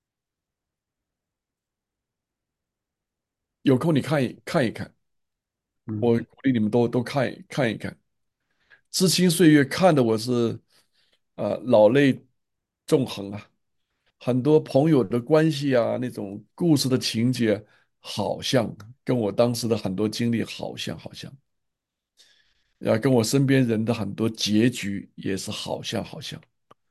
有空你看一看一看，我嗯鼓励你们都都看一看一看。《知青岁月》看的我是啊、呃老泪纵横啊，很多朋友的关系啊，那种故事的情节，好像跟我当时的很多经历好像好像，啊，跟我身边人的很多结局也是好像好像，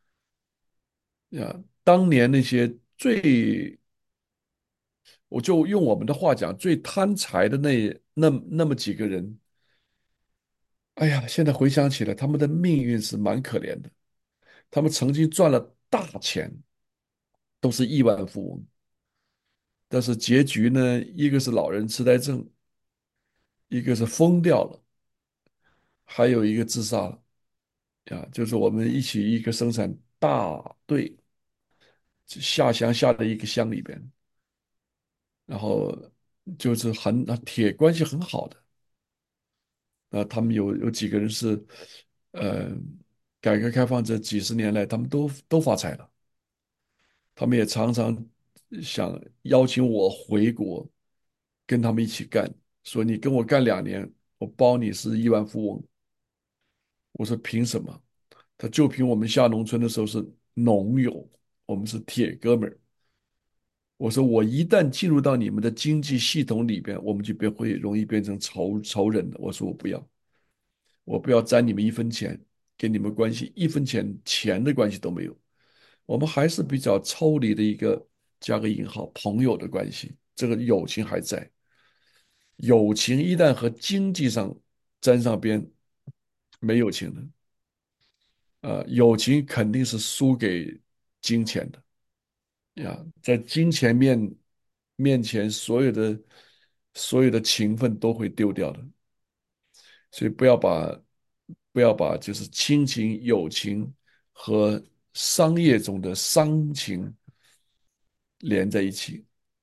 呀，当年那些最，我就用我们的话讲，最贪财的那那那么几个人，哎呀，现在回想起来，他们的命运是蛮可怜的。他们曾经赚了大钱，都是亿万富翁，但是结局呢，一个是老人痴呆症，一个是疯掉了，还有一个自杀了。呀，就是我们一起一个生产大队下乡下的一个乡里边，然后就是很铁关系很好的。啊，他们有有几个人是，呃，改革开放这几十年来，他们都都发财了。他们也常常想邀请我回国，跟他们一起干，说你跟我干两年，我包你是亿万富翁。我说凭什么？他就凭我们下农村的时候是农友，我们是铁哥们儿。我说我一旦进入到你们的经济系统里边，我们就变会容易变成仇仇人的。我说我不要，我不要沾你们一分钱，跟你们关系一分钱钱的关系都没有。我们还是比较抽离的一个加个引号朋友的关系，这个友情还在。友情一旦和经济上沾上边，没友情的。呃，友情肯定是输给金钱的呀，在金钱面面前，所有的所有的情分都会丢掉的。所以不要把不要把就是亲情、友情和商业中的商情连在一起。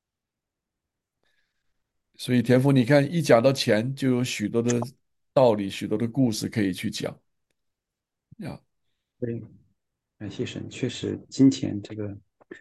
所以田丰，你看一讲到钱，就有许多的道理、许多的故事可以去讲呀。 对，感谢神，确实金钱这个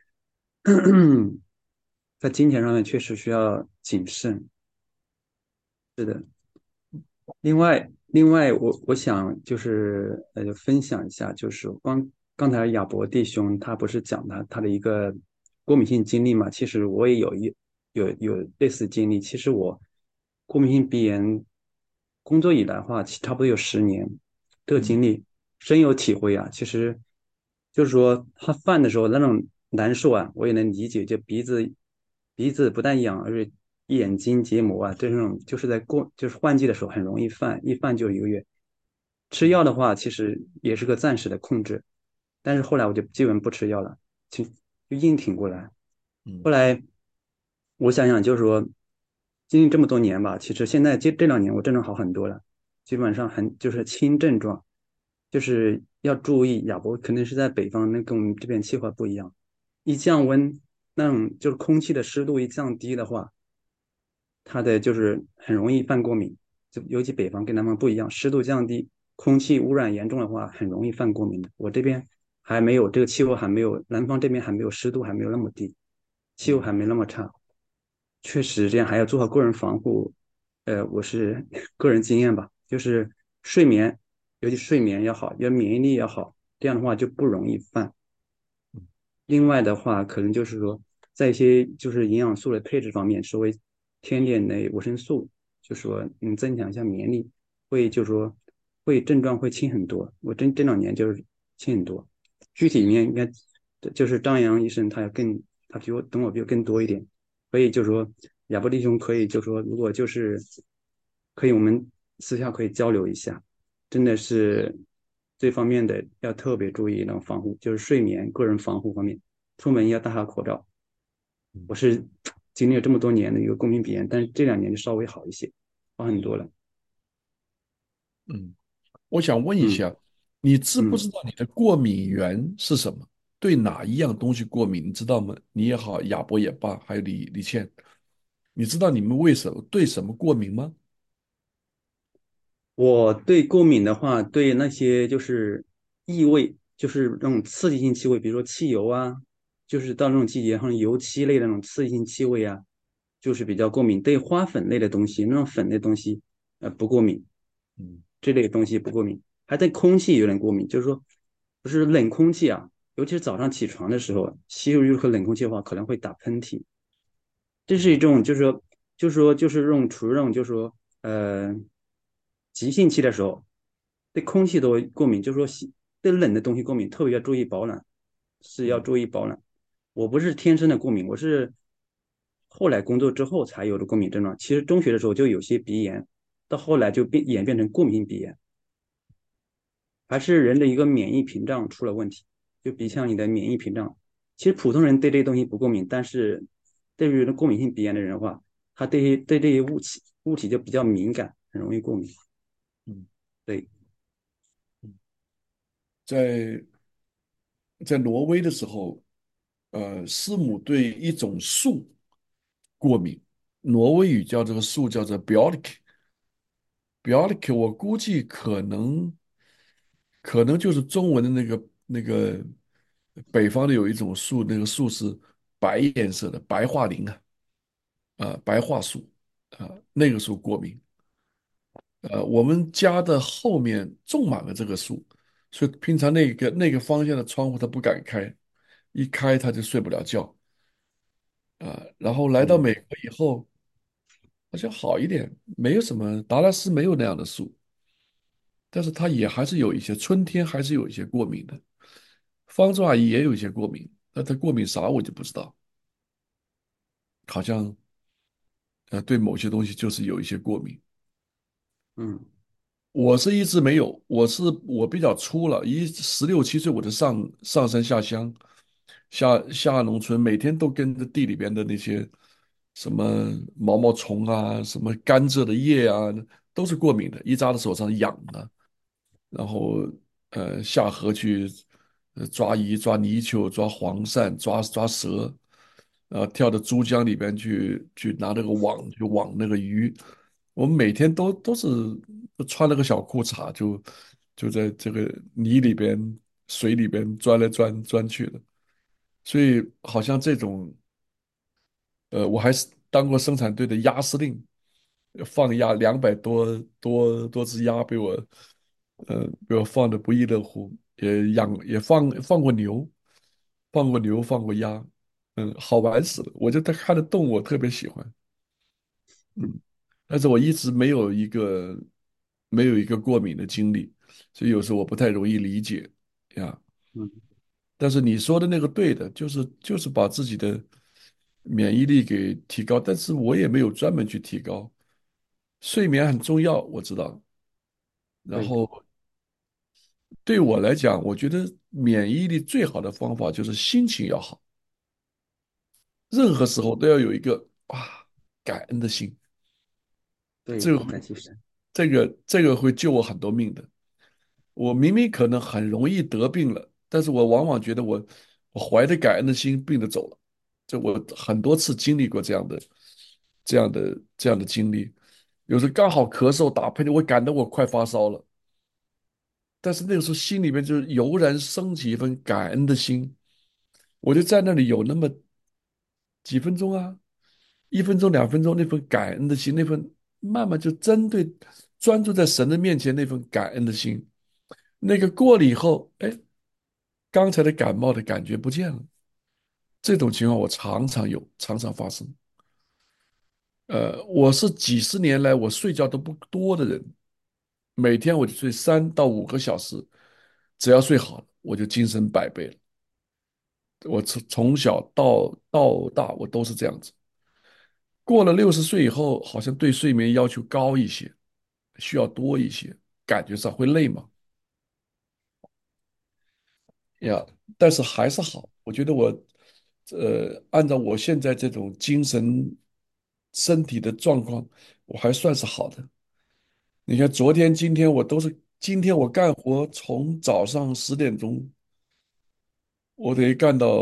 在金钱上面确实需要谨慎。是的。另外，另外我我想就是呃分享一下，就是刚刚才亚伯弟兄他不是讲他他的一个过敏性经历嘛？其实我也有一有有类似经历。其实我过敏性鼻炎工作以来的话，其差不多有十年这个嗯经历，深有体会啊。其实就是说他犯的时候那种难受啊，我也能理解。就鼻子鼻子不但痒，而且眼睛结膜啊，这种就是在过就是换季的时候很容易犯，一犯就一个月。吃嗯药的话，其实也是个暂时的控制，但是后来我就基本不吃药了，就就硬挺过来。后嗯来我想想，就是说经历这么多年吧，其实现在这这两年我症状好很多了，基本上很就是轻症状，就是要注意，亚博肯定是在北方，那跟我们这边气候不一样，一降温，那种就是空气的湿度一降低的话，它的就是很容易犯过敏，就尤其北方跟南方不一样，湿度降低，空气污染严重的话，很容易犯过敏的。我这边还没有这个气候还没有，南方这边还没有湿度还没有那么低，气候嗯还没那么差，确实这样还要做好个人防护。呃，我是个人经验吧，就是睡眠，尤其睡眠要好，要免疫力要好，这样的话就不容易犯。另外的话，可能就是说，在一些就是营养素的配置方面，稍微添点那维生素，就说嗯增强一下免疫力，会就是说会症状会轻很多。我这这两年就是轻很多，具体里面应该就是张扬医生他要更他比我懂我比我更多一点，所以就是说亚伯弟兄可以就是说如果就是可以我们私下可以交流一下，真的是这方面的要特别注意那种防护，就是睡眠、个人防护方面，出门要戴好口罩。 嗯我是经历了这么多年的一个过敏鼻炎，但是这两年就稍微好一些，好很多了。 嗯。我想问一嗯下，你知不嗯。 知道你的过敏源是什么？对哪一样东西过敏？你知道吗？你也好，亚伯也罢，还有李李倩，你知道你们为什么对什么过敏吗？ 我对过敏的话，对那些就是异味，就是那种刺激性气味，比如说汽油啊，就是到那种季节，像油漆类的那种刺激性气味啊，就是比较过敏。对花粉类的东西，那种粉类的东西，呃，不过敏。 嗯这类东西不过敏，还对空气有点过敏，就是说，不是冷空气啊， 尤其是早上起床的时候，吸入任何冷空气的话，可能会打喷嚏。这是一种，就是说，就是说，就是用处于这种，就是说，呃，急性期的时候，对空气都过敏，就是说喜对冷的东西过敏，特别要注意保暖，是要嗯注意保暖。我不是天生的过敏，我是后来工作之后才有的过敏症状。其实中学的时候就有些鼻炎，到后来就变演变成过敏性鼻炎，还是人的一个免疫屏障出了问题，就鼻腔里的免疫屏障。其实普通人对这些东西不过敏，但是对于过敏性鼻炎的人的话，他对于对这些物体物体就比较敏感，很容易过敏。 嗯对嗯，在在挪威的时候，呃，师母对一种树过敏，挪威语叫这个树叫做 björk。björk 我估计可能可能就是中文的那个那个北方的有一种树，那个树是白颜色的白桦林啊，啊、白桦树啊、那个树过敏。呃，我们家的后面种满了这个树，所以平常那个那个方向的窗户他不敢开，一开他就睡不了觉啊、然后来到对美国以后，好像好一点，没有什么，达拉斯没有那样的树，但是他也还是有一些，春天还是有一些过敏的。方舟阿姨也有一些过敏，那她过敏啥我就不知道，好像呃对某些东西就是有一些过敏。 嗯我是一直没有，我是我比较粗了，一十六七岁我就上上山下乡，下下农村，每天都跟着地里边的那些什么毛毛虫啊，什么甘蔗的叶啊，都是过敏的，一扎在手上痒啊。然后呃下河去呃抓鱼、抓泥鳅、抓黄鳝、抓抓蛇，呃跳到珠江里边去去拿那个网去网那个鱼。我们每天都都是都穿了个小裤衩，就就在这个泥里边、水里边钻来钻钻去的。所以好像这种呃，我还是当过生产队的鸭司令，放鸭两百多多多只鸭被我，呃，被我放的不亦乐乎，也养也放放过牛，放过牛，放过鸭，嗯，好玩死了。我觉得看的动物我特别喜欢，嗯，但是我一直没有一个没有一个过敏的经历，所以有时候我不太容易理解呀。 嗯， 但是你说的那个对的，就是就是把自己的免疫力给提高，但是我也没有专门去提高。睡眠很重要，我知道。然对后对我来讲，我觉得免疫力最好的方法就是心情要好，任何时候都要有一个啊感恩的心， 对， 这个会感谢神。 这个这个会救我很多命的。我明明可能很容易得病了，但是我往往觉得我我怀着感恩的心病得走了。这我很多次经历过这样的这样的这样的经历，有时候刚好咳嗽打喷嚏，我感到我快发烧了，但是那个时候心里面就是油然升起一份感恩的心，我就在那里有那么几分钟啊，一分钟两分钟，那份感恩的心，那份慢慢就针对专注在神的面前那份感恩的心，那个过了以后，哎，刚才的感冒的感觉不见了。这种情况我常常有，常常发生。呃，我是几十年来我睡觉都不多的人，每天我就睡三到五个小时，只要睡好了，我就精神百倍了。我从从小到到大，我都是这样子。过了六十岁以后，好像对睡眠要求高一些，需要多一些，感觉上会累嘛。呀，但是还是好。我觉得我，呃，按照我现在这种精神、身体的状况，我还算是好的。你看，昨天、今天我都是，今天我干活从早上十点钟，我得干到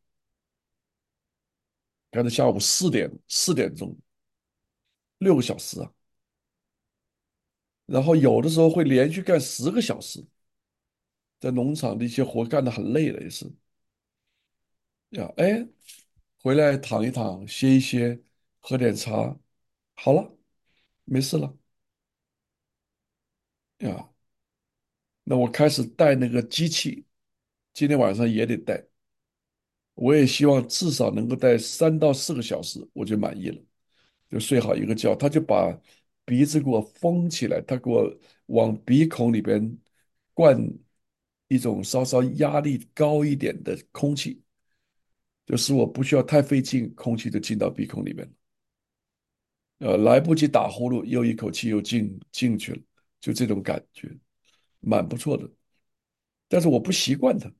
干到下午四点四点钟，六个小时啊。然后有的时候会连续干十个小时，在农场的一些活干得很累了，也是呀。哎，回来躺一躺，歇一歇，喝点茶，好了，没事了呀。那我开始带那个机器， 今天晚上也得戴。我也希望至少能够戴三到四个小时，我就满意了，就睡好一个觉。他就把鼻子给我封起来，他给我往鼻孔里边灌一种稍稍压力高一点的空气，就使我不需要太费劲，空气就进到鼻孔里面了。呃，来不及打呼噜，又一口气又进进去了，就这种感觉，蛮不错的。但是我不习惯它，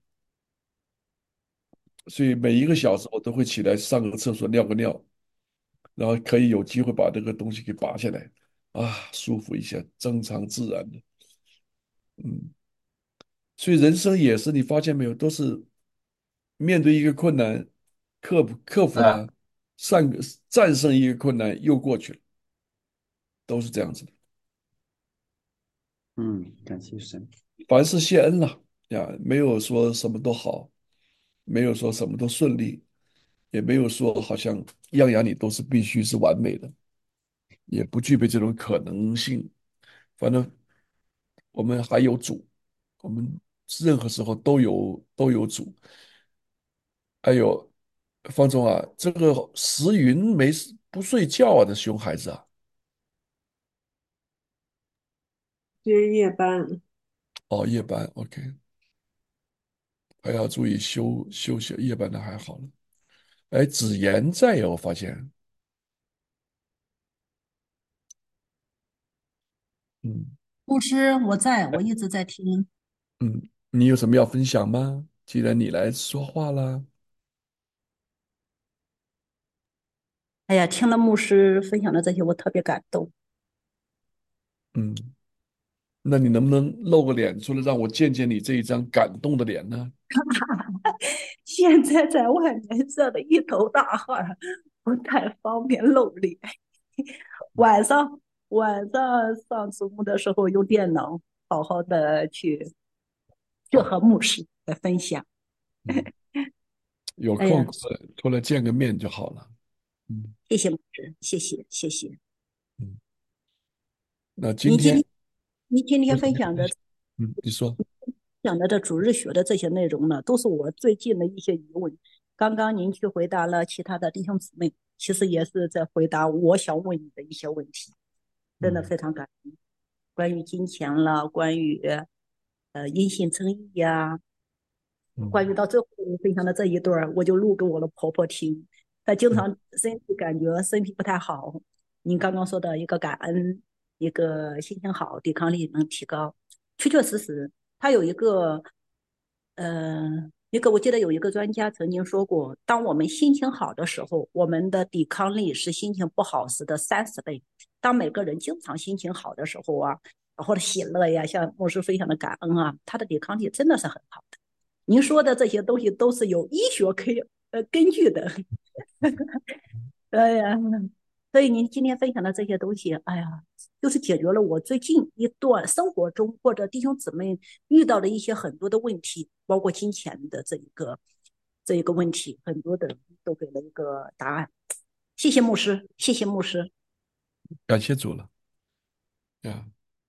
所以每一个小时我都会起来上个厕所尿个尿，然后可以有机会把这个东西给拔下来，啊，舒服一下，正常自然的。嗯，所以人生也是，你发现没有，都是面对一个困难，克服克服它，上战胜一个困难又过去了，都是这样子的。 嗯，感谢神。 凡事谢恩了呀，没有说什么都好，没有说什么都顺利，也没有说好像样样你都是必须是完美的，也不具备这种可能性。反正我们还有主，我们任何时候都有都有主。哎呦，方总啊，这个石云没事不睡觉啊，这熊孩子啊。 接夜班。 哦，夜班，OK，还要注意休休息，夜班的还好了。哎，子言在呀，我发现。嗯牧师，我在，我一直在听。 嗯，你有什么要分享吗？既然你来说话了。 哎呀，听了牧师分享的这些，我特别感动。 嗯，那你能不能露个脸出来，让我见见你这一张感动的脸呢？ 现在在外面热的一头大汗，不太方便露脸。晚上晚上上字幕的时候，用电脑好好的去去好， 和牧师来分享。 嗯，有哎呀， 空过来过来见个面就好了。嗯谢谢牧师，谢谢谢谢。 嗯，那今天您今天您今天有什么分享的要分享？嗯，你说。 讲的这主日学的这些内容呢，都是我最近的一些疑问。刚刚您去回答了其他的弟兄姊妹，其实也是在回答我想问你的一些问题，真的嗯非常感恩。关于金钱了，关于呃因信称义呀、关于嗯到最后分享的这一段我就录给我的婆婆听。她经嗯常身体感觉身体不太好，您刚刚说的一个感恩，一个心情好，抵抗力能提高，确确实实，她有一个，呃，一个我记得有一个专家曾经说过，当我们心情好的时候，我们的抵抗力是心情不好时的三十倍。当每个人经常心情好的时候啊，或者喜乐呀，像牧师分享的感恩啊，他的抵抗力真的是很好的。您说的这些东西都是有医学可以呃根据的。哎呀，所以您今天分享的这些东西，哎呀，就是解决了我最近一段生活中或者弟兄姊妹遇到的一些很多的问题，包括金钱的这一个这一个问题，很多的都给了一个答案。谢谢牧师，谢谢牧师。 感谢主了呀。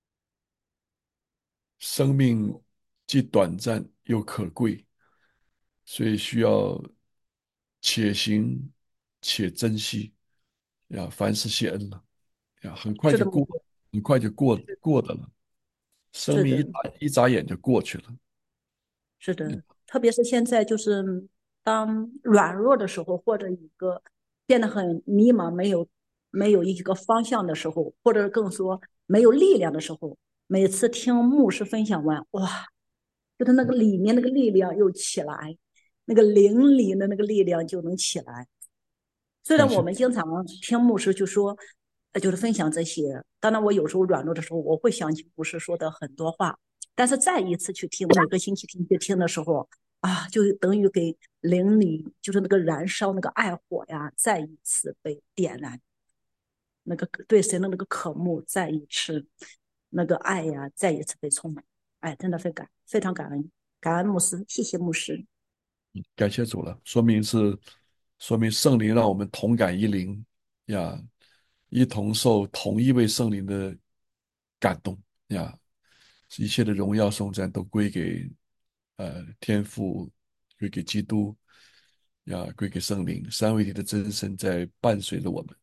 生命既短暂又可贵，所以需要且行且珍惜呀。凡事谢恩了呀，很快是的， 就过，很快就过过的了。生是的， 命一眨一眨眼就过去了。 是的，特别是现在，就是当软弱的时候，或者一个变得很迷茫，没有没有一个方向的时候，或者更说没有力量的时候，每次听牧师分享完，哇，就是那个里面那个力量又起来，那个灵里的那个力量就能起来。虽然我感谢。 们经常听牧师就说，呃，就是分享这些。当然，我有时候软弱的时候，我会想起牧师说的很多话。但是再一次去听，每个星期听去听的时候，啊，就等于给灵里就是那个燃烧那个爱火呀，再一次被点燃，那个对神的那个渴慕再一次，那个爱呀，再一次被充满。哎，真的非感非常感恩，感恩牧师，谢谢牧师。 感谢主了，说明是说明圣灵让我们同感一灵呀，一同受同一位圣灵的感动呀，一切的荣耀颂赞都归给呃，天父归给基督，呀，归给圣灵，三位一体的真神在伴随着我们。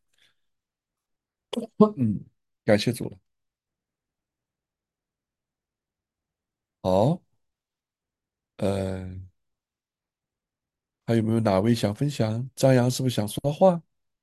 嗯，感谢主了。好，呃，还有没有哪位想分享？张扬是不是想说话？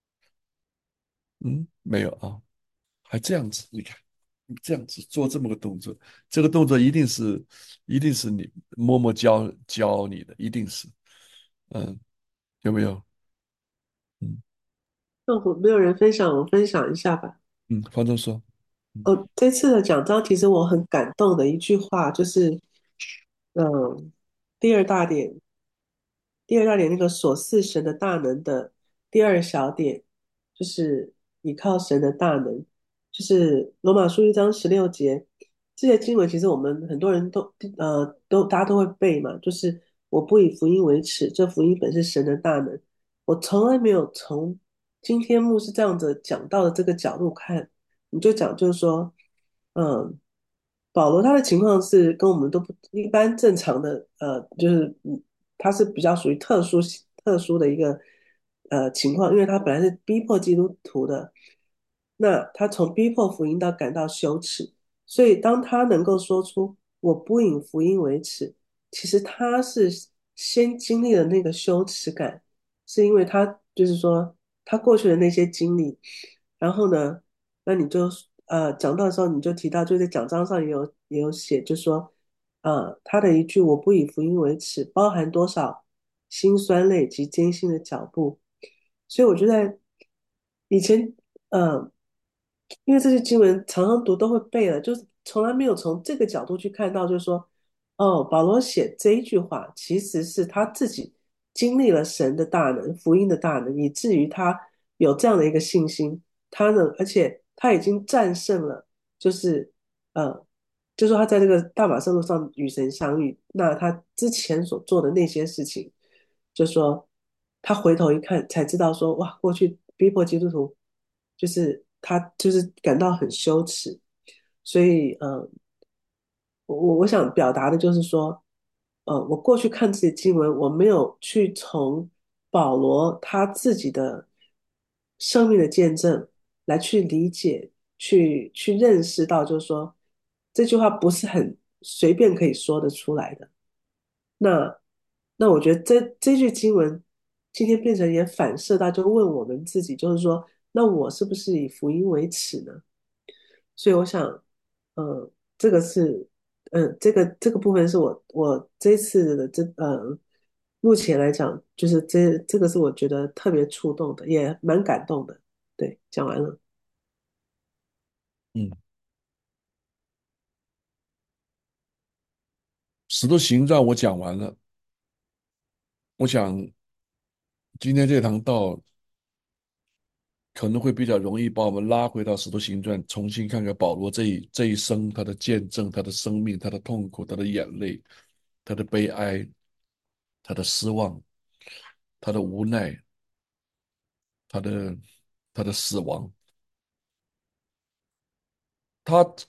嗯，没有啊，还这样子，你看，这样子做这么个动作，这个动作一定是，一定是你默默教教你的，一定是，嗯，有没有？嗯政府没有人分享，我分享一下吧。 嗯，方中说，嗯哦，这次的奖章其实我很感动的一句话就是，嗯，第二大点，第二大点那个所赐神的大能的第二小点，就是倚靠神的大能，就是罗马书一章十六节，这些经文其实我们很多人都呃都大家都会背嘛，就是我不以福音为耻，这福音本是神的大能。我从来没有从今天牧师这样子讲到的这个角度看。你就讲就是说，嗯，保罗他的情况是跟我们都不一般正常的，呃，就是嗯，他是比较属于特殊特殊的一个呃情况，因为他本来是逼迫基督徒的，那他从逼迫福音到感到羞耻，所以当他能够说出我不以福音为耻，其实他是先经历了那个羞耻感，是因为他就是说他过去的那些经历，然后呢？那你就呃讲到的时候，你就提到，就在讲章上也有也有写，就说，呃，他的一句“我不以福音为耻”，包含多少辛酸泪及艰辛的脚步。所以我就在以前，呃，因为这些经文常常读都会背了，就是从来没有从这个角度去看到，就是说，哦，保罗写这一句话，其实是他自己经历了神的大能、福音的大能，以至于他有这样的一个信心。他呢，而且他已经战胜了，就是呃，就说他在这个大马士路上与神相遇，那他之前所做的那些事情，就说他回头一看，才知道说，哇，过去逼迫基督徒，就是他就是感到很羞耻，所以呃，我我我想表达的就是说，呃，我过去看这些经文，我没有去从保罗他自己的生命的见证来去理解、去去认识到，就是说这句话不是很随便可以说得出来的。那那我觉得这这句经文今天变成也反射到，就问我们自己，就是说，那我是不是以福音为耻呢？所以我想，嗯，这个是，嗯，这个这个部分是我我这次的这呃，目前来讲，就是这这个是我觉得特别触动的，也蛮感动的。对，讲完了。 嗯，使徒行传我讲完了，我想今天这堂道可能会比较容易把我们拉回到使徒行传，重新看看保罗这一这一生他的见证、他的生命、他的痛苦、他的眼泪、他的悲哀、他的失望、他的无奈、他的他的死亡。他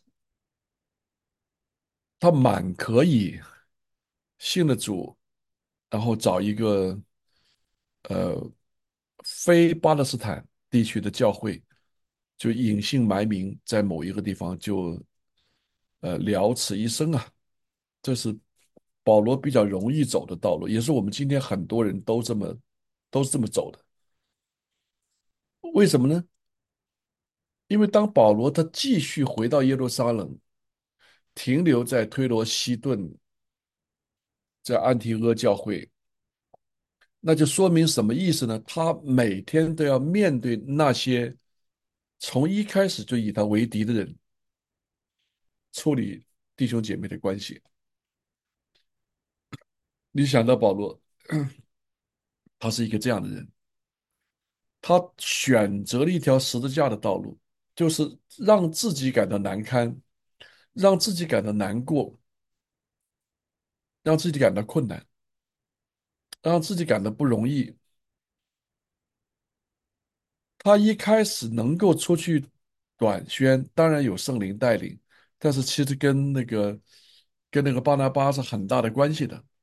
他满可以信了主，然后找一个呃非巴勒斯坦地区的教会，就隐姓埋名在某一个地方就呃了此一生啊。这是保罗比较容易走的道路，也是我们今天很多人都这么都是这么走的。为什么呢？因为当保罗他继续回到耶路撒冷，停留在推罗西顿，在安提阿教会，那就说明什么意思呢？他每天都要面对那些从一开始就以他为敌的人，处理弟兄姐妹的关系。你想到保罗，他是一个这样的人，他选择了一条十字架的道路，就是让自己感到难堪，让自己感到难过，让自己感到困难，让自己感到不容易。他一开始能够出去短宣，当然有圣灵带领，但是其实跟那个跟那个巴拿巴是很大的关系的。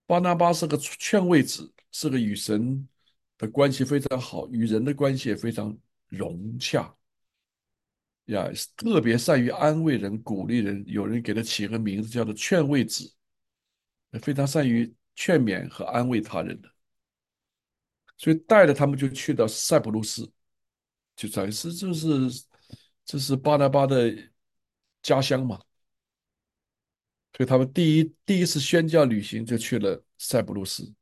巴拿巴是个劝慰子，是个与神的关系非常好，与人的关系也非常融洽呀，特别善于安慰人、鼓励人。有人给他起个名字叫做劝慰子，非常善于劝勉和安慰他人的。所以带着他们就去到塞浦路斯，就等于是这是这是巴拿巴的家乡嘛。所以他们第一第一次宣教旅行就去了塞浦路斯。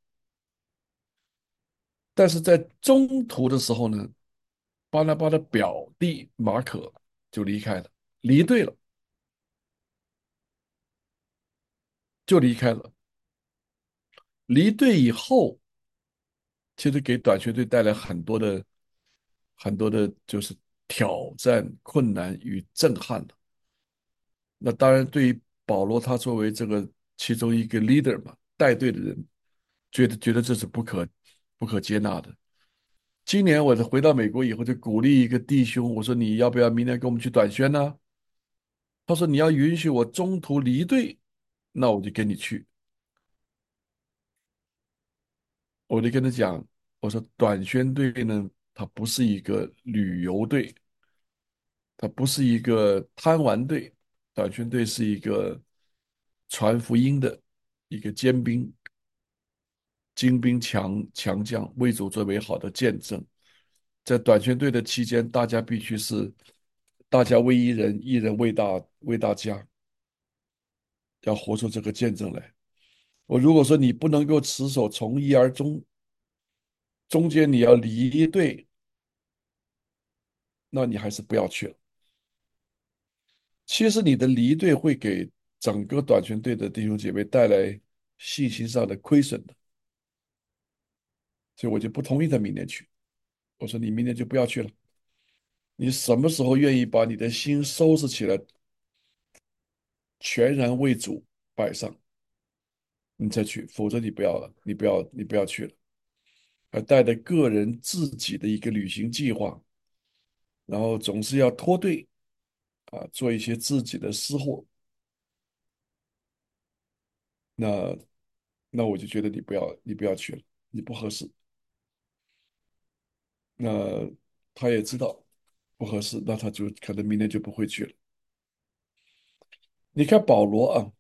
但是在中途的时候呢，巴拿巴的表弟马可就离开了，离队了，就离开了。离队以后，其实给短宣队带来很多的很多的，就是挑战、困难与震撼的。那当然，对于保罗他作为这个其中一个 leader 嘛，带队的人，觉得觉得这是不可不可接纳的。今年我回到美国以后，就鼓励一个弟兄，我说你要不要明年跟我们去短宣呢？他说你要允许我中途离队，那我就跟你去。我就跟他讲，我说短宣队呢，它不是一个旅游队，它不是一个贪玩队，短宣队是一个传福音的一个尖兵、精兵强强将，为主做美好的见证。在短宣队的期间，大家必须是大家为一人，一人为大为大家，要活出这个见证来。我如果说你不能够持守从一而终，中间你要离队，那你还是不要去了。其实你的离队会给整个短宣队的弟兄姐妹带来信心上的亏损的，所以我就不同意他明年去。我说你明年就不要去了，你什么时候愿意把你的心收拾起来，全然为主摆上，你再去，否则你不要了，你不要，你不要去了。还带着个人自己的一个旅行计划，然后总是要脱队啊，做一些自己的私货，那那我就觉得你不要，你不要去了，你不合适。那他也知道不合适，那他就可能明年就不会去了。你看保罗啊，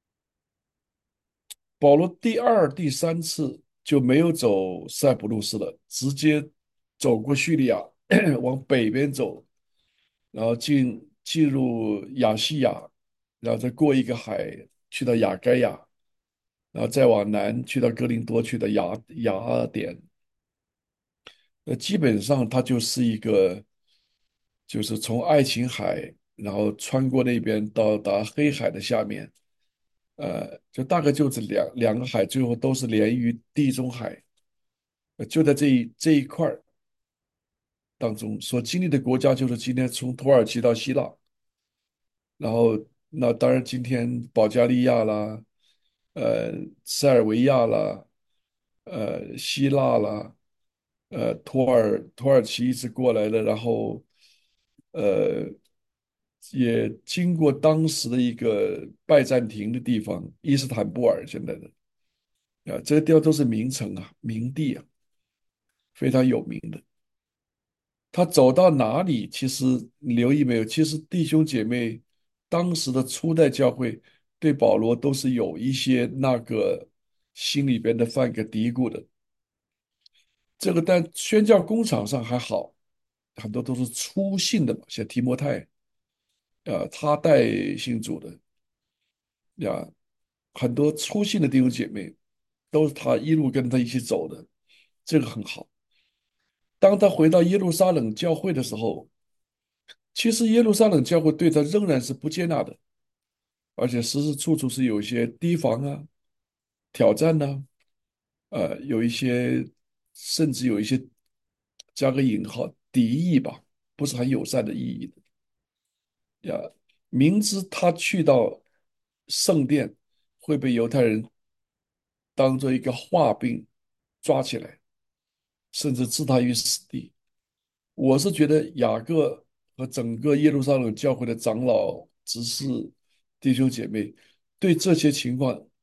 保罗第二、第三次就没有走塞浦路斯了，直接走过叙利亚，往北边走，然后进进入亚细亚，然后再过一个海去到亚该亚，然后再往南去到哥林多，去到雅雅典。那基本上它就是一个，就是从爱琴海，然后穿过那边到达黑海的下面，呃，就大概就这两两个海，最后都是连于地中海，呃就在这一这一块儿当中所经历的国家，就是今天从土耳其到希腊，然后那当然今天保加利亚啦，呃，塞尔维亚啦，呃，希腊啦，呃，土耳土耳其一直过来了，然后呃，也经过当时的一个拜占庭的地方，伊斯坦布尔现在的啊，这些地方都是名城啊、名地啊，非常有名的。他走到哪里，其实你留意没有？其实弟兄姐妹当时的初代教会对保罗都是有一些那个心里边的犯个嘀咕的。这个但宣教工场上还好，很多都是初信的嘛，像提摩太，呃，他带信主的呀，很多初信的弟兄姐妹都是他一路跟他一起走的，这个很好。当他回到耶路撒冷教会的时候，其实耶路撒冷教会对他仍然是不接纳的，而且时时处处是有一些提防啊、挑战呐、呃，有一些甚至有一些加个引号敌意吧，不是很友善的意义的呀。明知他去到圣殿会被犹太人当做一个话柄抓起来，甚至置他于死地。我是觉得雅各和整个耶路撒冷教会的长老、执事、弟兄姐妹对这些情况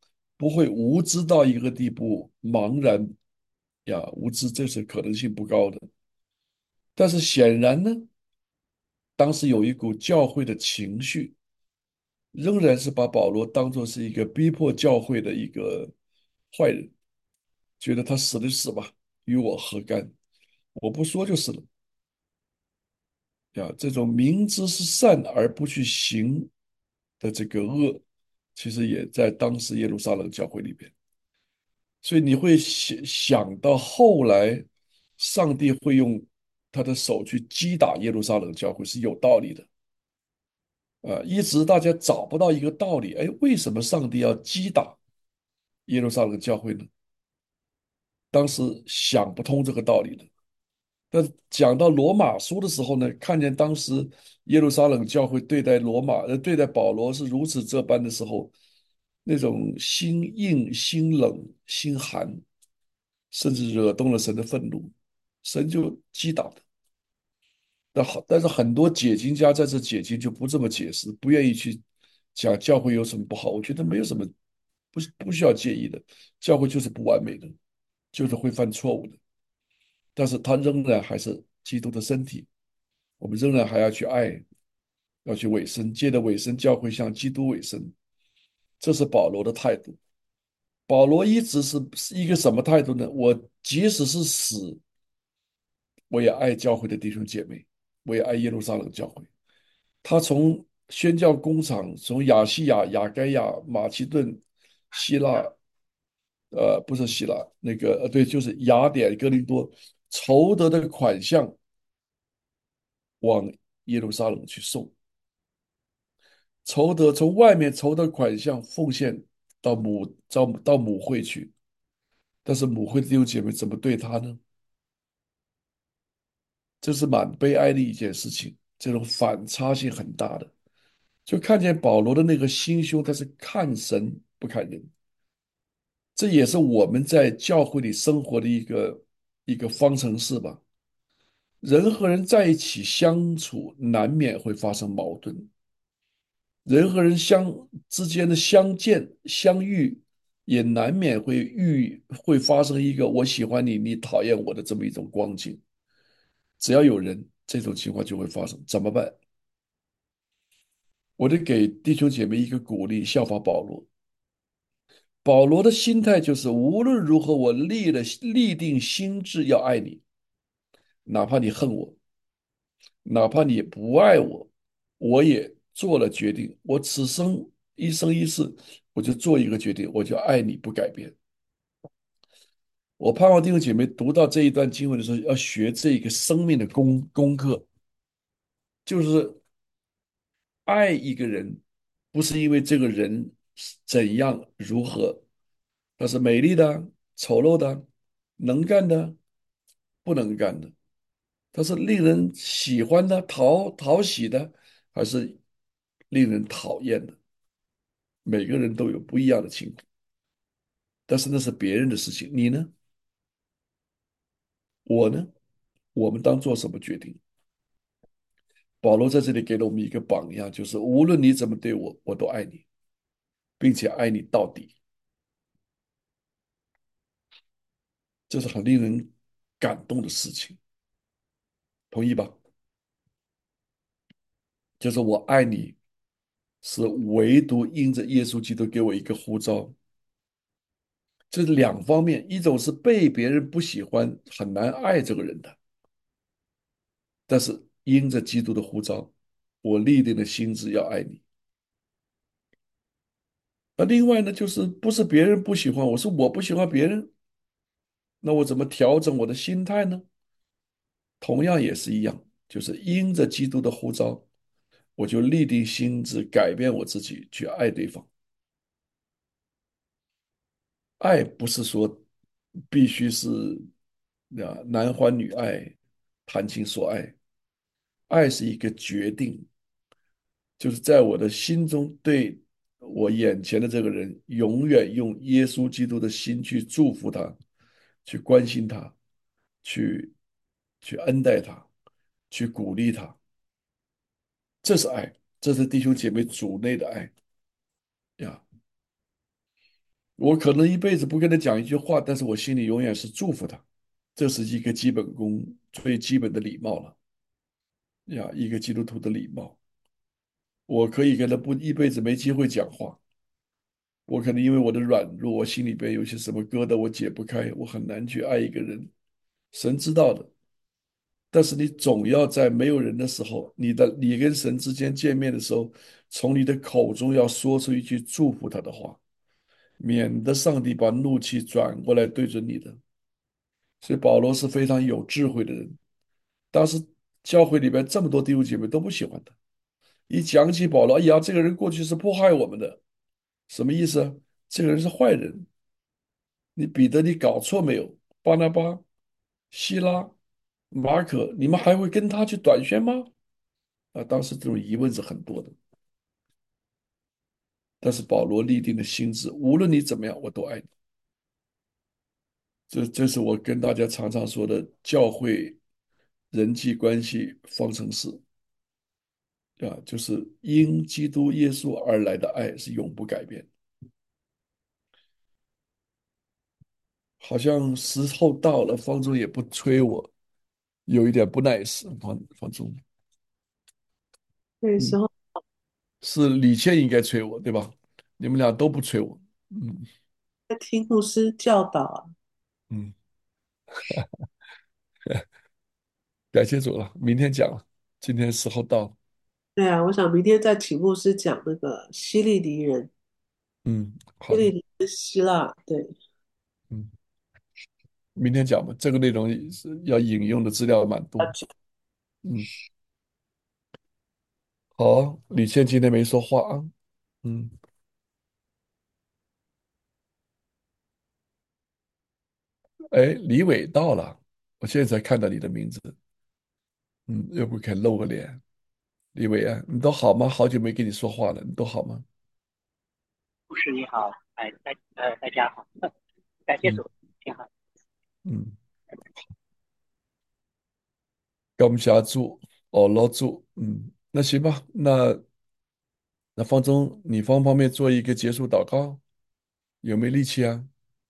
不会无知到一个地步，茫然呀无知，这是可能性不高的。但是显然呢，当时有一股教会的情绪，仍然是把保罗当作是一个逼迫教会的一个坏人，觉得他死的死吧，与我何干？我不说就是了。呀，这种明知是善而不去行的这个恶，其实也在当时耶路撒冷教会里边。所以你会想想到后来，上帝会用他的手去击打耶路撒冷教会是有道理的。啊，一直大家找不到一个道理，哎，为什么上帝要击打耶路撒冷教会呢？当时想不通这个道理的。但讲到罗马书的时候呢，看见当时耶路撒冷教会对待罗马，呃，对待保罗是如此这般的时候，那种心硬、心冷、心寒，甚至惹动了神的愤怒，神就击打他。但好，但是很多解经家在这解经就不这么解释，不愿意去讲教会有什么不好。我觉得没有什么，不是不需要介意的，教会就是不完美的，就是会犯错误的，但是他仍然还是基督的身体，我们仍然还要去爱，要去委身，借着委身教会向基督委身，这是保罗的态度。保罗一直是是一个什么态度呢？我即使是死，我也爱教会的弟兄姐妹，我也爱耶路撒冷教会。他从宣教工厂，从亚细亚、亚该亚、马其顿、希腊，呃，不是希腊，那个呃，对，就是雅典、哥林多，筹得的款项往耶路撒冷去送，筹得从外面筹得款项奉献到母到到母会去，但是母会的弟兄姐妹怎么对他呢？这是蛮悲哀的一件事情，这种反差性很大的。就看见保罗的那个心胸，他是看神不看人，这也是我们在教会里生活的一个一个方程式吧。人和人在一起相处，难免会发生矛盾；人和人相之间的相见相遇，也难免会遇会发生一个我喜欢你，你讨厌我的这么一种光景。只要有人，这种情况就会发生，怎么办？我得给弟兄姐妹一个鼓励，效法保罗。保罗的心态就是，无论如何，我立了立定心志要爱你，哪怕你恨我，哪怕你不爱我，我也做了决定。我此生一生一世，我就做一个决定，我就爱你不改变。我盼望弟兄姐妹读到这一段经文的时候，要学这一个生命的功功课，就是爱一个人，不是因为这个人是怎样如何，他是美丽的、丑陋的、能干的、不能干的，他是令人喜欢的、讨讨喜的，还是令人讨厌的？每个人都有不一样的情况，但是那是别人的事情。你呢？我呢？我们当做什么决定？保罗在这里给了我们一个榜样，就是无论你怎么对我，我都爱你，并且爱你到底。这是很令人感动的事情，同意吧？就是我爱你，是唯独因着耶稣基督给我一个呼召。这是两方面，一种是被别人不喜欢，很难爱这个人的，但是因着基督的呼召，我立定的心志要爱你。那另外呢，就是不是别人不喜欢我，是我不喜欢别人，那我怎么调整我的心态呢？同样也是一样，就是因着基督的呼召，我就立定心志改变我自己，去爱对方。爱不是说必须是啊男欢女爱、谈情说爱，爱是一个决定，就是在我的心中对我眼前的这个人，永远用耶稣基督的心去祝福他，去关心他，去去恩待他，去鼓励他，这是爱，这是弟兄姐妹主内的爱呀。 我可能一辈子不跟他讲一句话，但是我心里永远是祝福他，这是一个基本功，最基本的礼貌了呀，一个基督徒的礼貌。我可以跟他不一辈子没机会讲话，我可能因为我的软弱，我心里边有些什么疙瘩我解不开，我很难去爱一个人，神知道的。但是你总要在没有人的时候，你的你跟神之间见面的时候，从你的口中要说出一句祝福他的话，免得上帝把怒气转过来对准你的。所以保罗是非常有智慧的人。当时教会里边这么多弟兄姐妹都不喜欢他，一讲起保罗，哎呀，这个人过去是迫害我们的，什么意思啊？这个人是坏人。你彼得，你搞错没有？巴拿巴、希拉、马可，你们还会跟他去短宣吗？啊，当时这种疑问是很多的。但是保罗立定的心志，无论你怎么样，我都爱你。这这是我跟大家常常说的教会人际关系方程式啊，就是因基督耶稣而来的爱是永不改变。好像时候到了，方舟也不催我，有一点不耐烦。方方舟，嗯， 那时候是李倩应该催我，对吧？你们俩都不催我，嗯在听牧师教导啊。 嗯，感谢主了，明天讲了，今天时候到了， 对啊，我想明天再请牧师讲那个希利尼人， 嗯，好的， 希利尼跟希腊，对， 嗯，明天讲吧，这个内容是要引用的资料蛮多，嗯，好，李倩今天没说话啊，嗯，哎，李伟到了，我现在才看到你的名字，嗯，要不可以露个脸？李伟啊，你都好吗？好久没跟你说话了，你都好吗？ 牧师你好，哎，大呃大家好，感谢嗯主，挺好。 嗯，感谢主，哦，老主，嗯，那行吧，那那方中，你方不方便做一个结束祷告？有没有力气啊？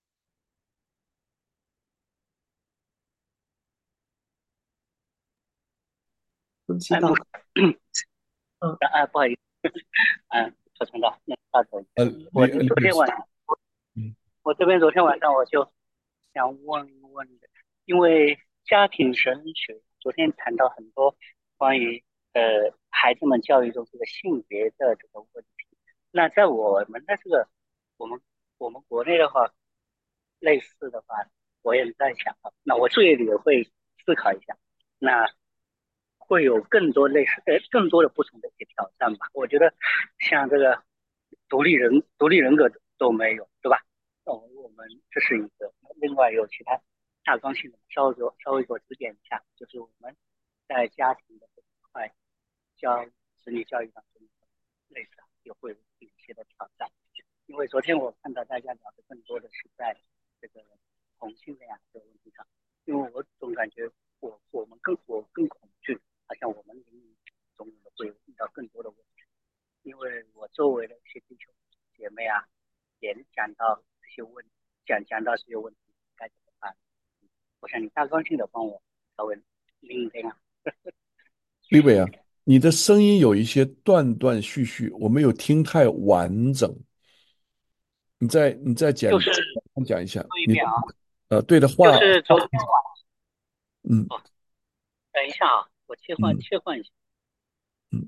哎，牧我们祈祷。 师， 嗯， 啊，不好意思，嗯，说成了，那大头， 呃， 我李呃李伟是， 昨天晚上， 嗯我这边昨天晚上我就想问一问的，因为家庭神学昨天谈到很多关于呃孩子们教育中这个性别的这个问题。那在我们的这个我们我们国内的话，类似的话，我也在想啊，那我作业里也会思考一下，那会有更多类似呃更多的不同的一些挑战吧。我觉得像这个独立人独立人格都没有，对吧？哦，我们这是一个，另外有其他大纲性的，稍微给我稍微给我指点一下，就是我们在家庭的这一块教子女教育当中，类似也会有一些的挑战。因为昨天我看到大家聊的更多的是在这个同性恋这个问题上，因为我总感觉我我们更我更恐惧，好像我们邻里中会遇到更多的问题，因为我周围的一些弟兄姐妹啊，也讲到这些问讲讲到这些问题该怎么办。我想你大方性的帮我稍微拎一拎啊。 李伟啊，你的声音有一些断断续续，我没有听太完整。你再你再简就是单讲一下，你说一遍啊， 呃对的就话， 是昨天晚嗯哦，等一下啊，我切换嗯切换一下。 嗯，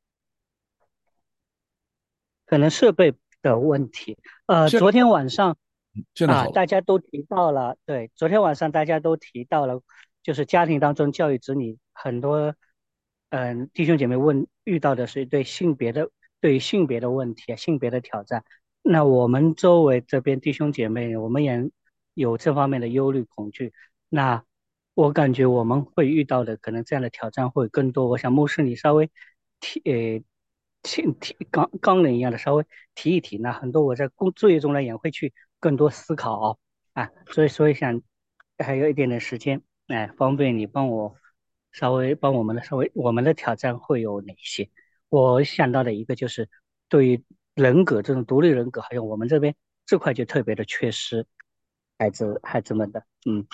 可能设备的问题。呃，昨现在天晚上啊， 现在好了， 大家都提到了，对，昨天晚上大家都提到了，就是家庭当中教育子女，很多嗯、弟兄姐妹问遇到的是对性别的对于性别的问题啊，性别的挑战。那我们周围这边弟兄姐妹，我们也有这方面的忧虑恐惧。那我感觉我们会遇到的可能这样的挑战会更多。我想牧师你稍微提呃提提纲纲领一样的稍微提一提，那很多我在工作业中呢也会去更多思考啊，所以所以想还有一点点时间，哎，方便你帮我稍微帮我们的稍微我们的挑战会有哪些？我想到的一个就是对于人格这种独立人格，还有我们这边这块就特别的缺失孩子孩子们的，嗯。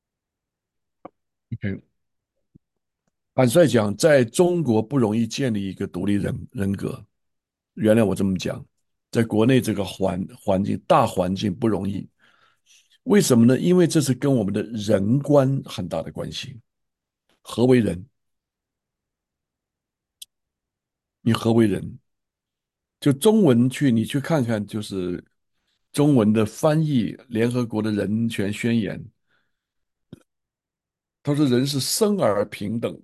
OK，坦率讲，在中国不容易建立一个独立人人格。原来我这么讲，在国内这个环环境大环境不容易。为什么呢？因为这是跟我们的人观很大的关系。何为人？你何为人？就中文去，你去看看，就是中文的翻译，联合国的人权宣言，他说人是生而平等，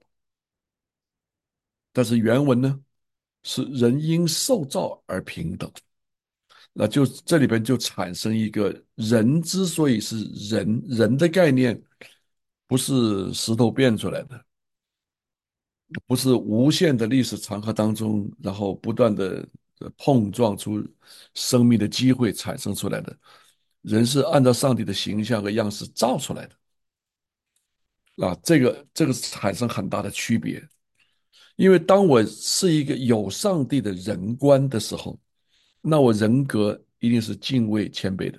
但是原文呢是人因受造而平等。那就这里边就产生一个人之所以是人，人的概念不是石头变出来的，不是无限的历史长河当中，然后不断的碰撞出生命的机会产生出来的。人是按照上帝的形象和样式造出来的。啊，这个这个产生很大的区别。因为当我是一个有上帝的人观的时候，那我人格一定是敬畏谦卑的。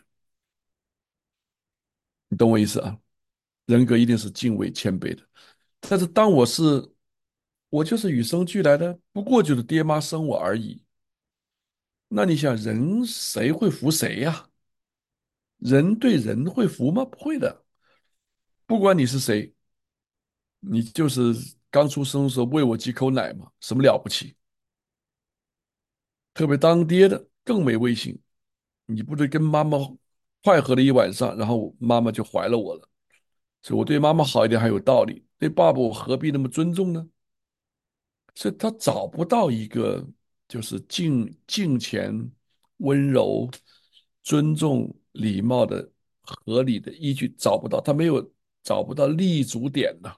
你懂我意思啊？人格一定是敬畏谦卑的。但是当我是我就是与生俱来的，不过就是爹妈生我而已。那你想，人谁会服谁呀？人对人会服吗？不会的。不管你是谁，你就是刚出生的时候喂我几口奶嘛，什么了不起？特别当爹的更没威信，你不得跟妈妈快活了一晚上，然后妈妈就怀了我了。所以我对妈妈好一点还有道理，对爸爸我何必那么尊重呢？所以他找不到一个就是敬敬虔、温柔、尊重、礼貌的合理的依据，找不到，他没有找不到立足点呢。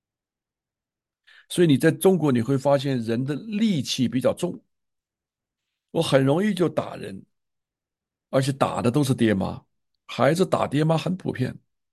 所以你在中国你会发现人的戾气比较重，我很容易就打人，而且打的都是爹妈，孩子打爹妈很普遍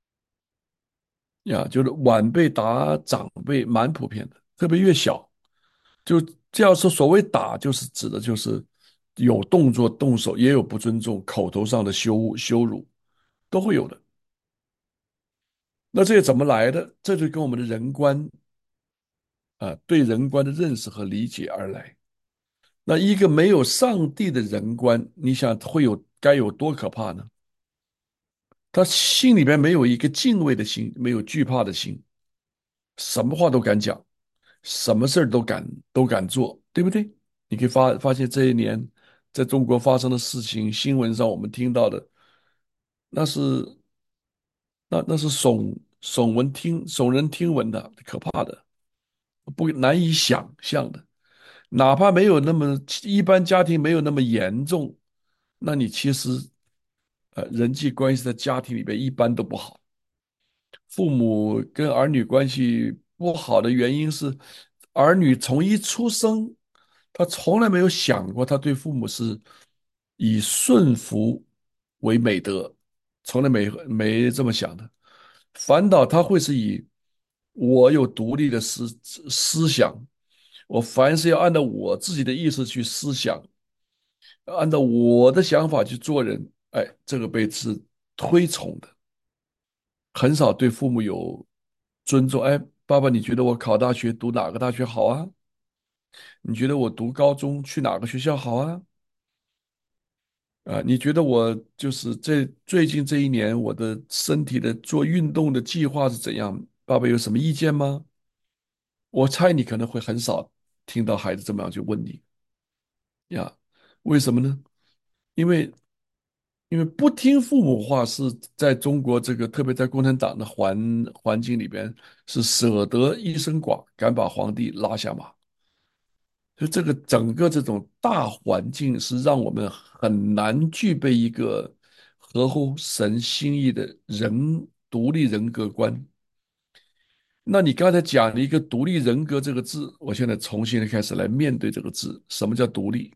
呀，就是晚辈打长辈蛮普遍的，特别越小。就这样说，所谓打，就是指的就是有动作动手，也有不尊重，口头上的羞羞辱都会有的。那这些怎么来的？这就跟我们的人观啊，对人观的认识和理解而来。那一个没有上帝的人观，你想会有该有多可怕呢？他心里边没有一个敬畏的心，没有惧怕的心，什么话都敢讲，什么事儿都敢都敢做，对不对？你可以发发现这一年在中国发生的事情，新闻上我们听到的，那是那那是耸耸闻听耸人听闻的，可怕的，不难以想象的。哪怕没有那么一般家庭没有那么严重，那你其实呃人际关系在家庭里边一般都不好。父母跟儿女关系不好的原因是，儿女从一出生，他从来没有想过他对父母是以顺服为美德，从来没没这么想的，反倒他会是以我有独立的思思想，我凡是要按照我自己的意思去思想，按照我的想法去做人，哎，这个被是推崇的。很少对父母有尊重。哎，爸爸，你觉得我考大学读哪个大学好啊？你觉得我读高中去哪个学校好啊？啊，你觉得我就是这最近这一年我的身体的做运动的计划是怎样？爸爸有什么意见吗？我猜你可能会很少听到孩子这么样去问你呀，为什么呢？因为因为不听父母话是在中国这个，特别在共产党的环环境里边，是舍得一身剐，敢把皇帝拉下马。就这个整个这种大环境是让我们很难具备一个合乎神心意的人独立人格观。那你刚才讲了一个独立人格这个字，我现在重新的开始来面对这个字，什么叫独立？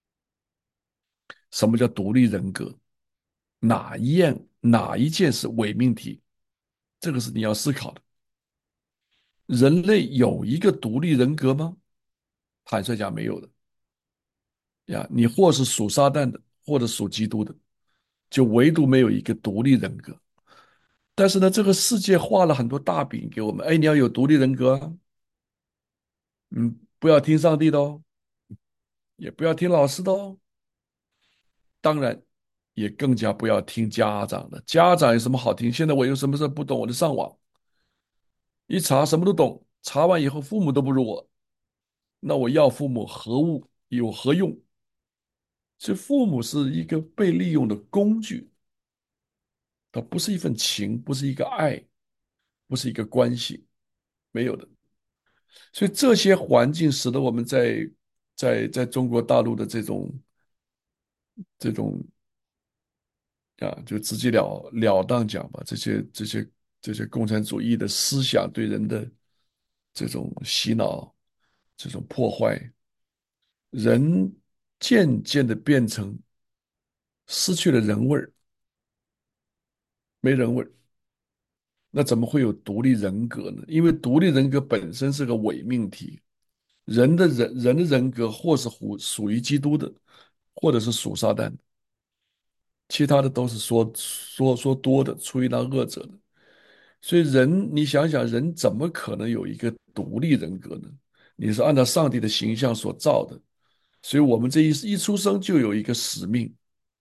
什么叫独立人格？哪一样哪一件是伪命题？这个是你要思考的。人类有一个独立人格吗？坦率讲，没有的呀。你或是属撒旦的，或者属基督的， 就唯独没有一个独立人格。但是呢，这个世界画了很多大饼给我们，哎，你要有独立人格啊，嗯，不要听上帝的哦，也不要听老师的哦，当然也更加不要听家长的。家长有什么好听？现在我有什么事不懂，我就上网一查，什么都懂。查完以后，父母都不如我，那我要父母何物有何用？所以父母是一个被利用的工具，它不是一份情，不是一个爱，不是一个关系，没有的。所以这些环境使得我们在在在中国大陆的这种这种啊，就直截了了当讲吧，这些这些这些共产主义的思想对人的这种洗脑、这种破坏，人渐渐的变成失去了人味儿，没人味儿。那怎么会有独立人格呢？因为独立人格本身是个伪命题，人的人人的人格或是属属于基督的，或者是属撒旦的，其他的都是说说说多的，出于那恶者的。所以人，你想想，人怎么可能有一个独立人格呢？你是按照上帝的形象所造的，所以我们这一一出生就有一个使命，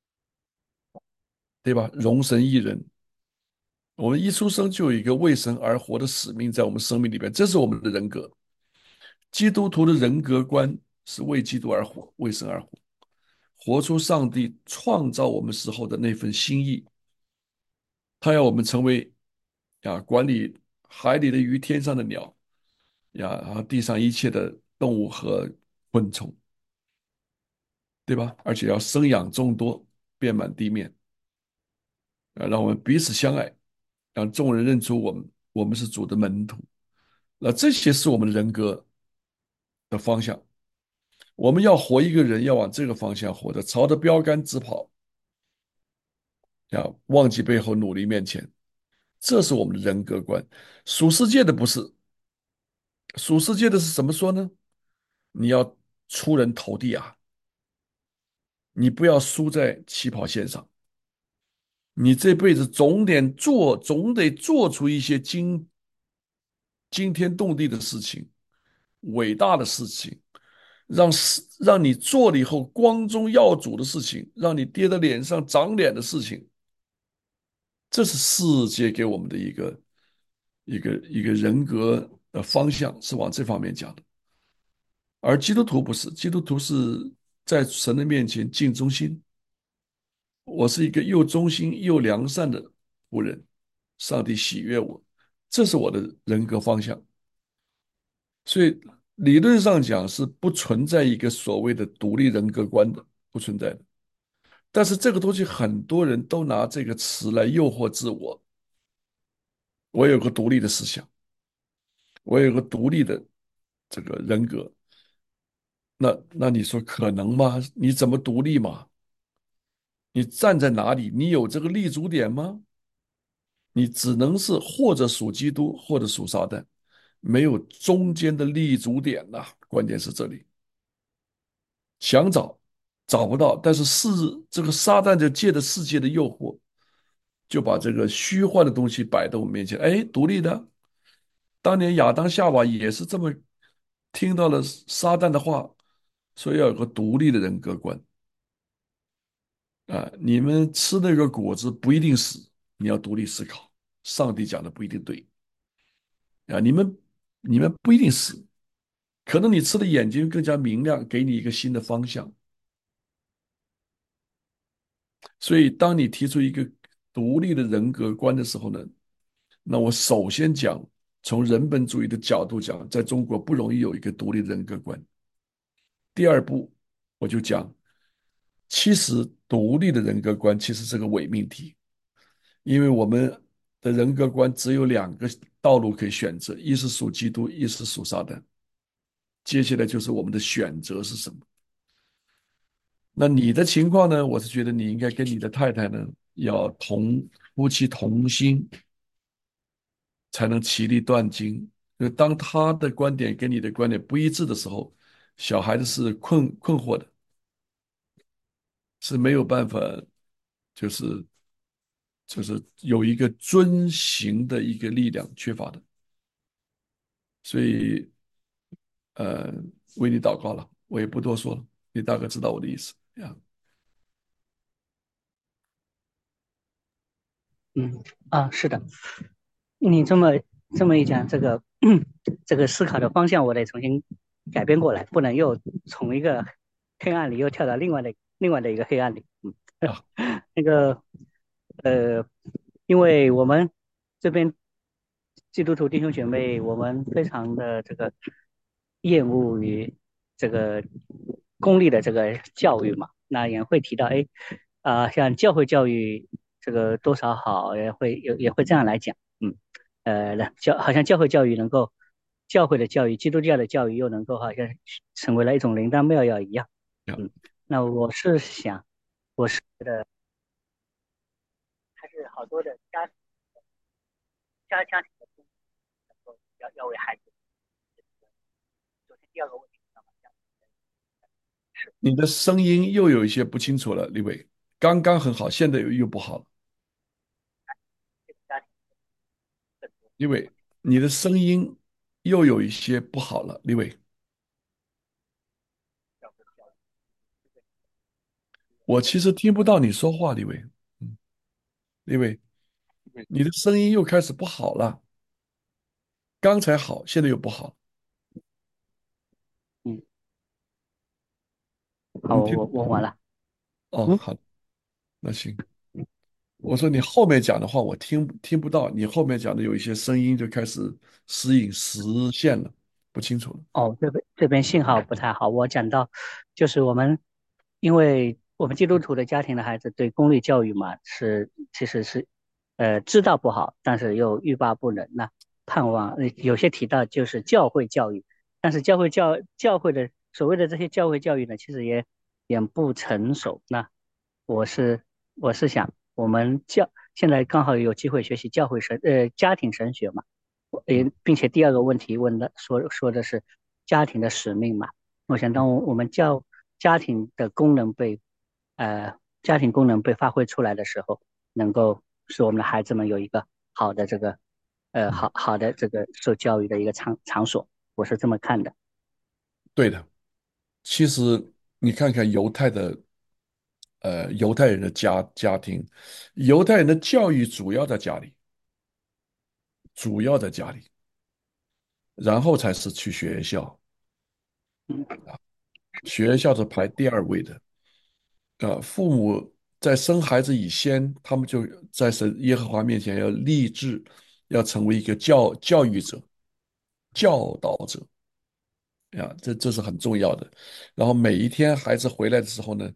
对吧？容神一人，我们一出生就有一个为神而活的使命在我们生命里边，这是我们的人格。基督徒的人格观是为基督而活，为神而活，活出上帝创造我们时候的那份心意。他要我们成为呀，管理海里的鱼、天上的鸟呀，然后地上一切的动物和昆虫，对吧？而且要生养众多，遍满地面，啊，让我们彼此相爱，让众人认出我们，我们是主的门徒。那这些是我们的人格的方向。我们要活一个人，要往这个方向活的，朝着标杆直跑，要忘记背后，努力面前。这是我们的人格观。属世界的不是，属世界的是怎么说呢？你要出人头地啊！你不要输在起跑线上，你这辈子总得做，总得做出一些惊惊天动地的事情，伟大的事情，让世让你做了以后光宗耀祖的事情，让你跌到脸上长脸的事情，这是世界给我们的一个一个一个人格的方向，是往这方面讲的。而基督徒不是，基督徒是在神的面前尽忠心。我是一个又忠心又良善的仆人，上帝喜悦我，这是我的人格方向。所以理论上讲是不存在一个所谓的独立人格观的，不存在的。但是这个东西很多人都拿这个词来诱惑自我。我有个独立的思想，我有个独立的这个人格。那那你说可能吗？你怎么独立嘛？你站在哪里？你有这个立足点吗？你只能是或者属基督，或者属撒旦，没有中间的立足点呐、关键是这里，想找找不到，但是是这个撒旦就借着世界的诱惑，就把这个虚幻的东西摆到我们面前。哎，独立的，当年亚当夏娃也是这么听到了撒旦的话，说要有个独立的人格观啊，你们吃那个果子不一定死，你要独立思考，上帝讲的不一定对。啊，你们你们不一定死，可能你吃的眼睛更加明亮，给你一个新的方向。所以，当你提出一个独立的人格观的时候呢，那我首先讲，从人本主义的角度讲，在中国不容易有一个独立的人格观。第二步，我就讲，其实独立的人格观其实是个伪命题，因为我们的人格观只有两个道路可以选择，一是属基督，一是属撒旦。接下来就是我们的选择是什么。那你的情况呢？我是觉得你应该跟你的太太呢要同夫妻同心，才能其利断金。就当他的观点跟你的观点不一致的时候，小孩子是困困惑的，是没有办法就是就是有一个遵行的一个力量缺乏的，所以呃，为你祷告了，我也不多说了，你大概知道我的意思呀。 嗯啊，是的，你这么这么一讲，这个这个思考的方向我得重新改变过来，不能又从一个黑暗里又跳到另外的另外的一个黑暗里。嗯， 啊， 那个呃，因为我们这边基督徒弟兄姐妹，我们非常的这个厌恶于这个公立的这个教育嘛，那也会提到，哎，啊、像教会教育这个多少好，也会也也会这样来讲，嗯，呃，教好像教会教育能够，教会的教育，基督教的教育又能够好像成为了一种灵丹妙药一样， 呀， 嗯，那我是想，我是还是好多的家家家庭的父母能够要要为孩子。首先第二个问题，那么像是你的声音又有一些不清楚了，李伟，刚刚很好，现在又又不好了。 这个家庭更多李伟，你的声音又有一些不好了，李伟， 教会教育， 我其实听不到你说话，李伟，嗯，李伟，你的声音又开始不好了，刚才好，现在又不好， 嗯，好， 你听， 我我我完了， 哦， 嗯， 好，那行。我说你后面讲的话我听听不到，你后面讲的有一些声音就开始时隐时现了，不清楚了。 哦，这边这边信号不太好。我讲到，就是我们，因为我们基督徒的家庭的孩子对公立教育嘛，是其实是，呃，知道不好，但是又欲罢不能。那盼望，呃有些提到就是教会教育，但是教会教教会的所谓的这些教会教育呢，其实也也不成熟。那我是我是想，我们教现在刚好有机会学习教会神呃家庭神学嘛。诶，并且第二个问题问的说说的是家庭的使命嘛。我想当我们教家庭的功能被呃家庭功能被发挥出来的时候，能够使我们的孩子们有一个好的这个呃好好的这个受教育的一个场场所，我是这么看的。 对的，其实你看看犹太的呃犹太人的家家庭，犹太人的教育主要在家里，主要在家里，然后才是去学校， 嗯学校是排第二位的。啊，父母在生孩子以先，他们就在神耶和华面前要立志，要成为一个教教育者、教导者呀，这这是很重要的。然后每一天孩子回来的时候呢，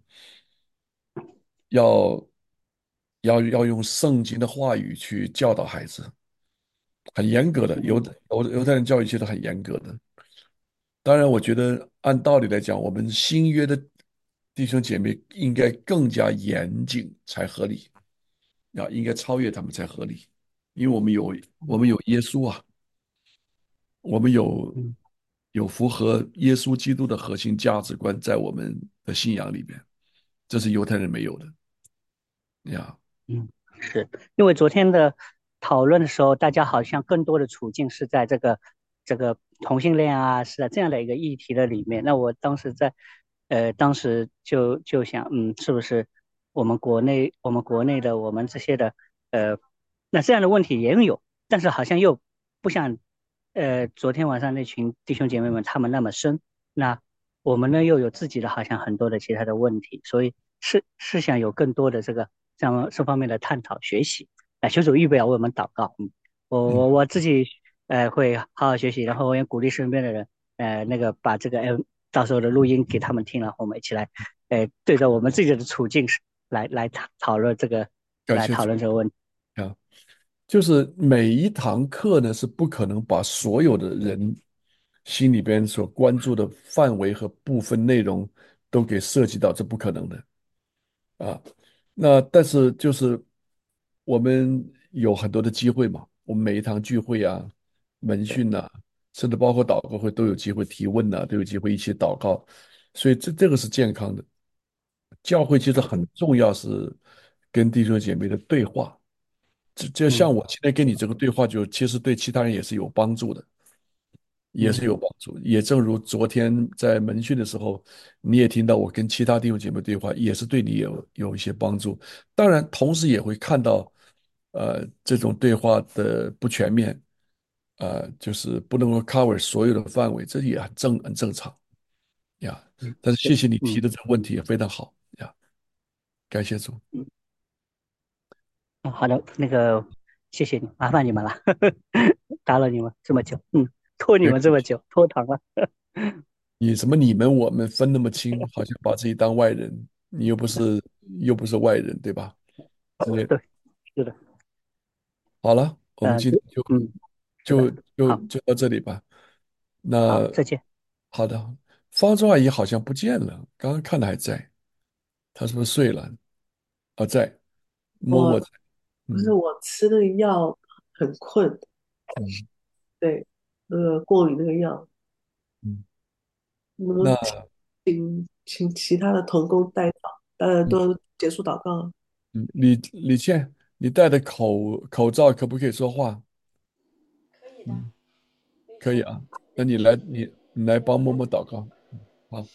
要要要用圣经的话语去教导孩子，很严格的。犹犹犹太人教育其实很严格的。当然，我觉得按道理来讲，我们新约的弟兄姐妹应该更加严谨才合理。啊，应该超越他们才合理，因为我们有我们有耶稣啊，我们有嗯有符合耶稣基督的核心价值观在我们的信仰里边，这是犹太人没有的呀。 嗯，是因为昨天的讨论的时候，大家好像更多的处境是在这个这个同性恋啊，是在这样的一个议题的里面。那我当时在，呃，当时就就想，嗯，是不是我们国内我们国内的我们这些的，呃，那这样的问题也有，但是好像又不像，呃，昨天晚上那群弟兄姐妹们他们那么深。那我们呢又有自己的好像很多的其他的问题，所以是是想有更多的这个这样这方面的探讨学习。来，求主预备啊，为我们祷告。嗯，我嗯， 我我自己呃会好好学习，然后我也鼓励身边的人，呃那个把这个呃到时候的录音给他们听了，我们一起来，呃对着我们自己的处境来来讨讨论这个来感谢主讨论这个问题。 啊，就是每一堂课呢是不可能把所有的人心里边所关注的范围和部分内容都给涉及到，这不可能的。啊，那但是就是我们有很多的机会嘛，我们每一堂聚会啊、门训呐、甚至包括祷告会都有机会提问呐、都有机会一起祷告，所以这这个是健康的。教会其实很重要，是跟弟兄姐妹的对话。就就像嗯我今天跟你这个对话就，其实对其他人也是有帮助的，也嗯是有帮助。也正如昨天在门训的时候，你也听到我跟其他弟兄姐妹对话，也是对你有有一些帮助。当然，同时也会看到，呃，这种对话的不全面，呃，就是不能够 cover 所有的范围，这也很正很正常呀。 嗯， 但是是的， 谢谢你提嗯的这个问题也非常好呀，感谢主。 嗯，啊好的，那个谢谢你，麻烦你们了，打扰你们这么久，嗯，拖你别们这么久，拖堂了。 你什么你们我们分那么清，好像把自己当外人，你又不是又不是外人，对吧？之类的。 对，是的， 好了，我们嗯、就今天就嗯，是就的，好， 就就到这里吧。 好， 那再见。 好的，方舟阿姨好像不见了，刚刚看的还在，她是不是睡了？啊，在，默默我在。嗯不是我吃那个药很困， 嗯对，那个过敏那个药， 嗯， 能不能那请请其他的童工代祷？当然嗯都结束祷告了。 嗯，李李倩，你戴的口口罩可不可以说话？ 可以的， 嗯， 没错。 可以啊。那你来，你你来帮默默祷告。嗯，好。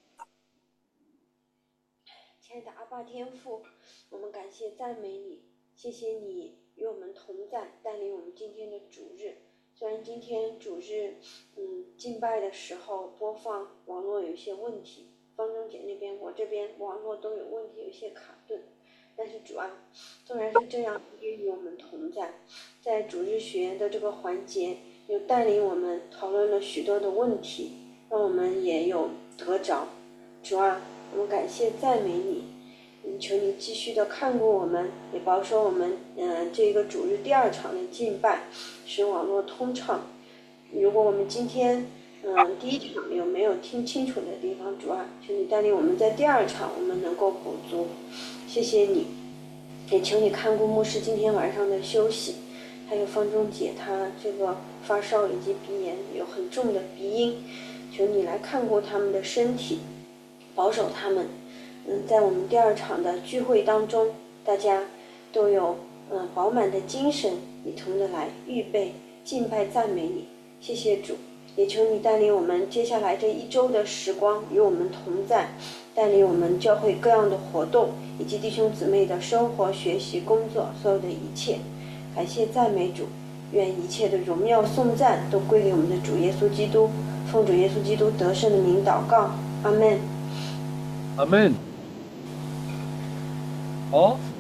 亲爱的阿爸天父，我们感谢赞美你，谢谢你与我们同在，带领我们今天的主日。虽然今天主日，嗯，敬拜的时候播放网络有一些问题，方舟姐那边、我这边网络都有问题，有一些卡顿，但是主啊，纵然是这样，也与我们同在，在主日学的这个环节，又带领我们讨论了许多的问题，让我们也有得着。主啊，我们感谢赞美你，嗯，求你继续的看顾我们，也保守我们，呃，这个主日第二场的敬拜，使网络通畅。如果我们今天，嗯、呃，第一场有没有听清楚的地方，主啊，求你带领我们在第二场我们能够补足。谢谢你，也求你看顾牧师今天晚上的休息，还有方中姐她这个发烧以及鼻炎，有很重的鼻音，求你来看顾他们的身体。保守他们，嗯，在我们第二场的聚会当中，大家都有嗯饱满的精神，一同的来预备敬拜赞美你。谢谢主，也求你带领我们接下来这一周的时光与我们同在，带领我们教会各样的活动以及弟兄姊妹的生活、学习、工作所有的一切。感谢赞美主，愿一切的荣耀颂赞都归给我们的主耶稣基督。奉主耶稣基督得胜的名祷告，阿门。 阿门。好。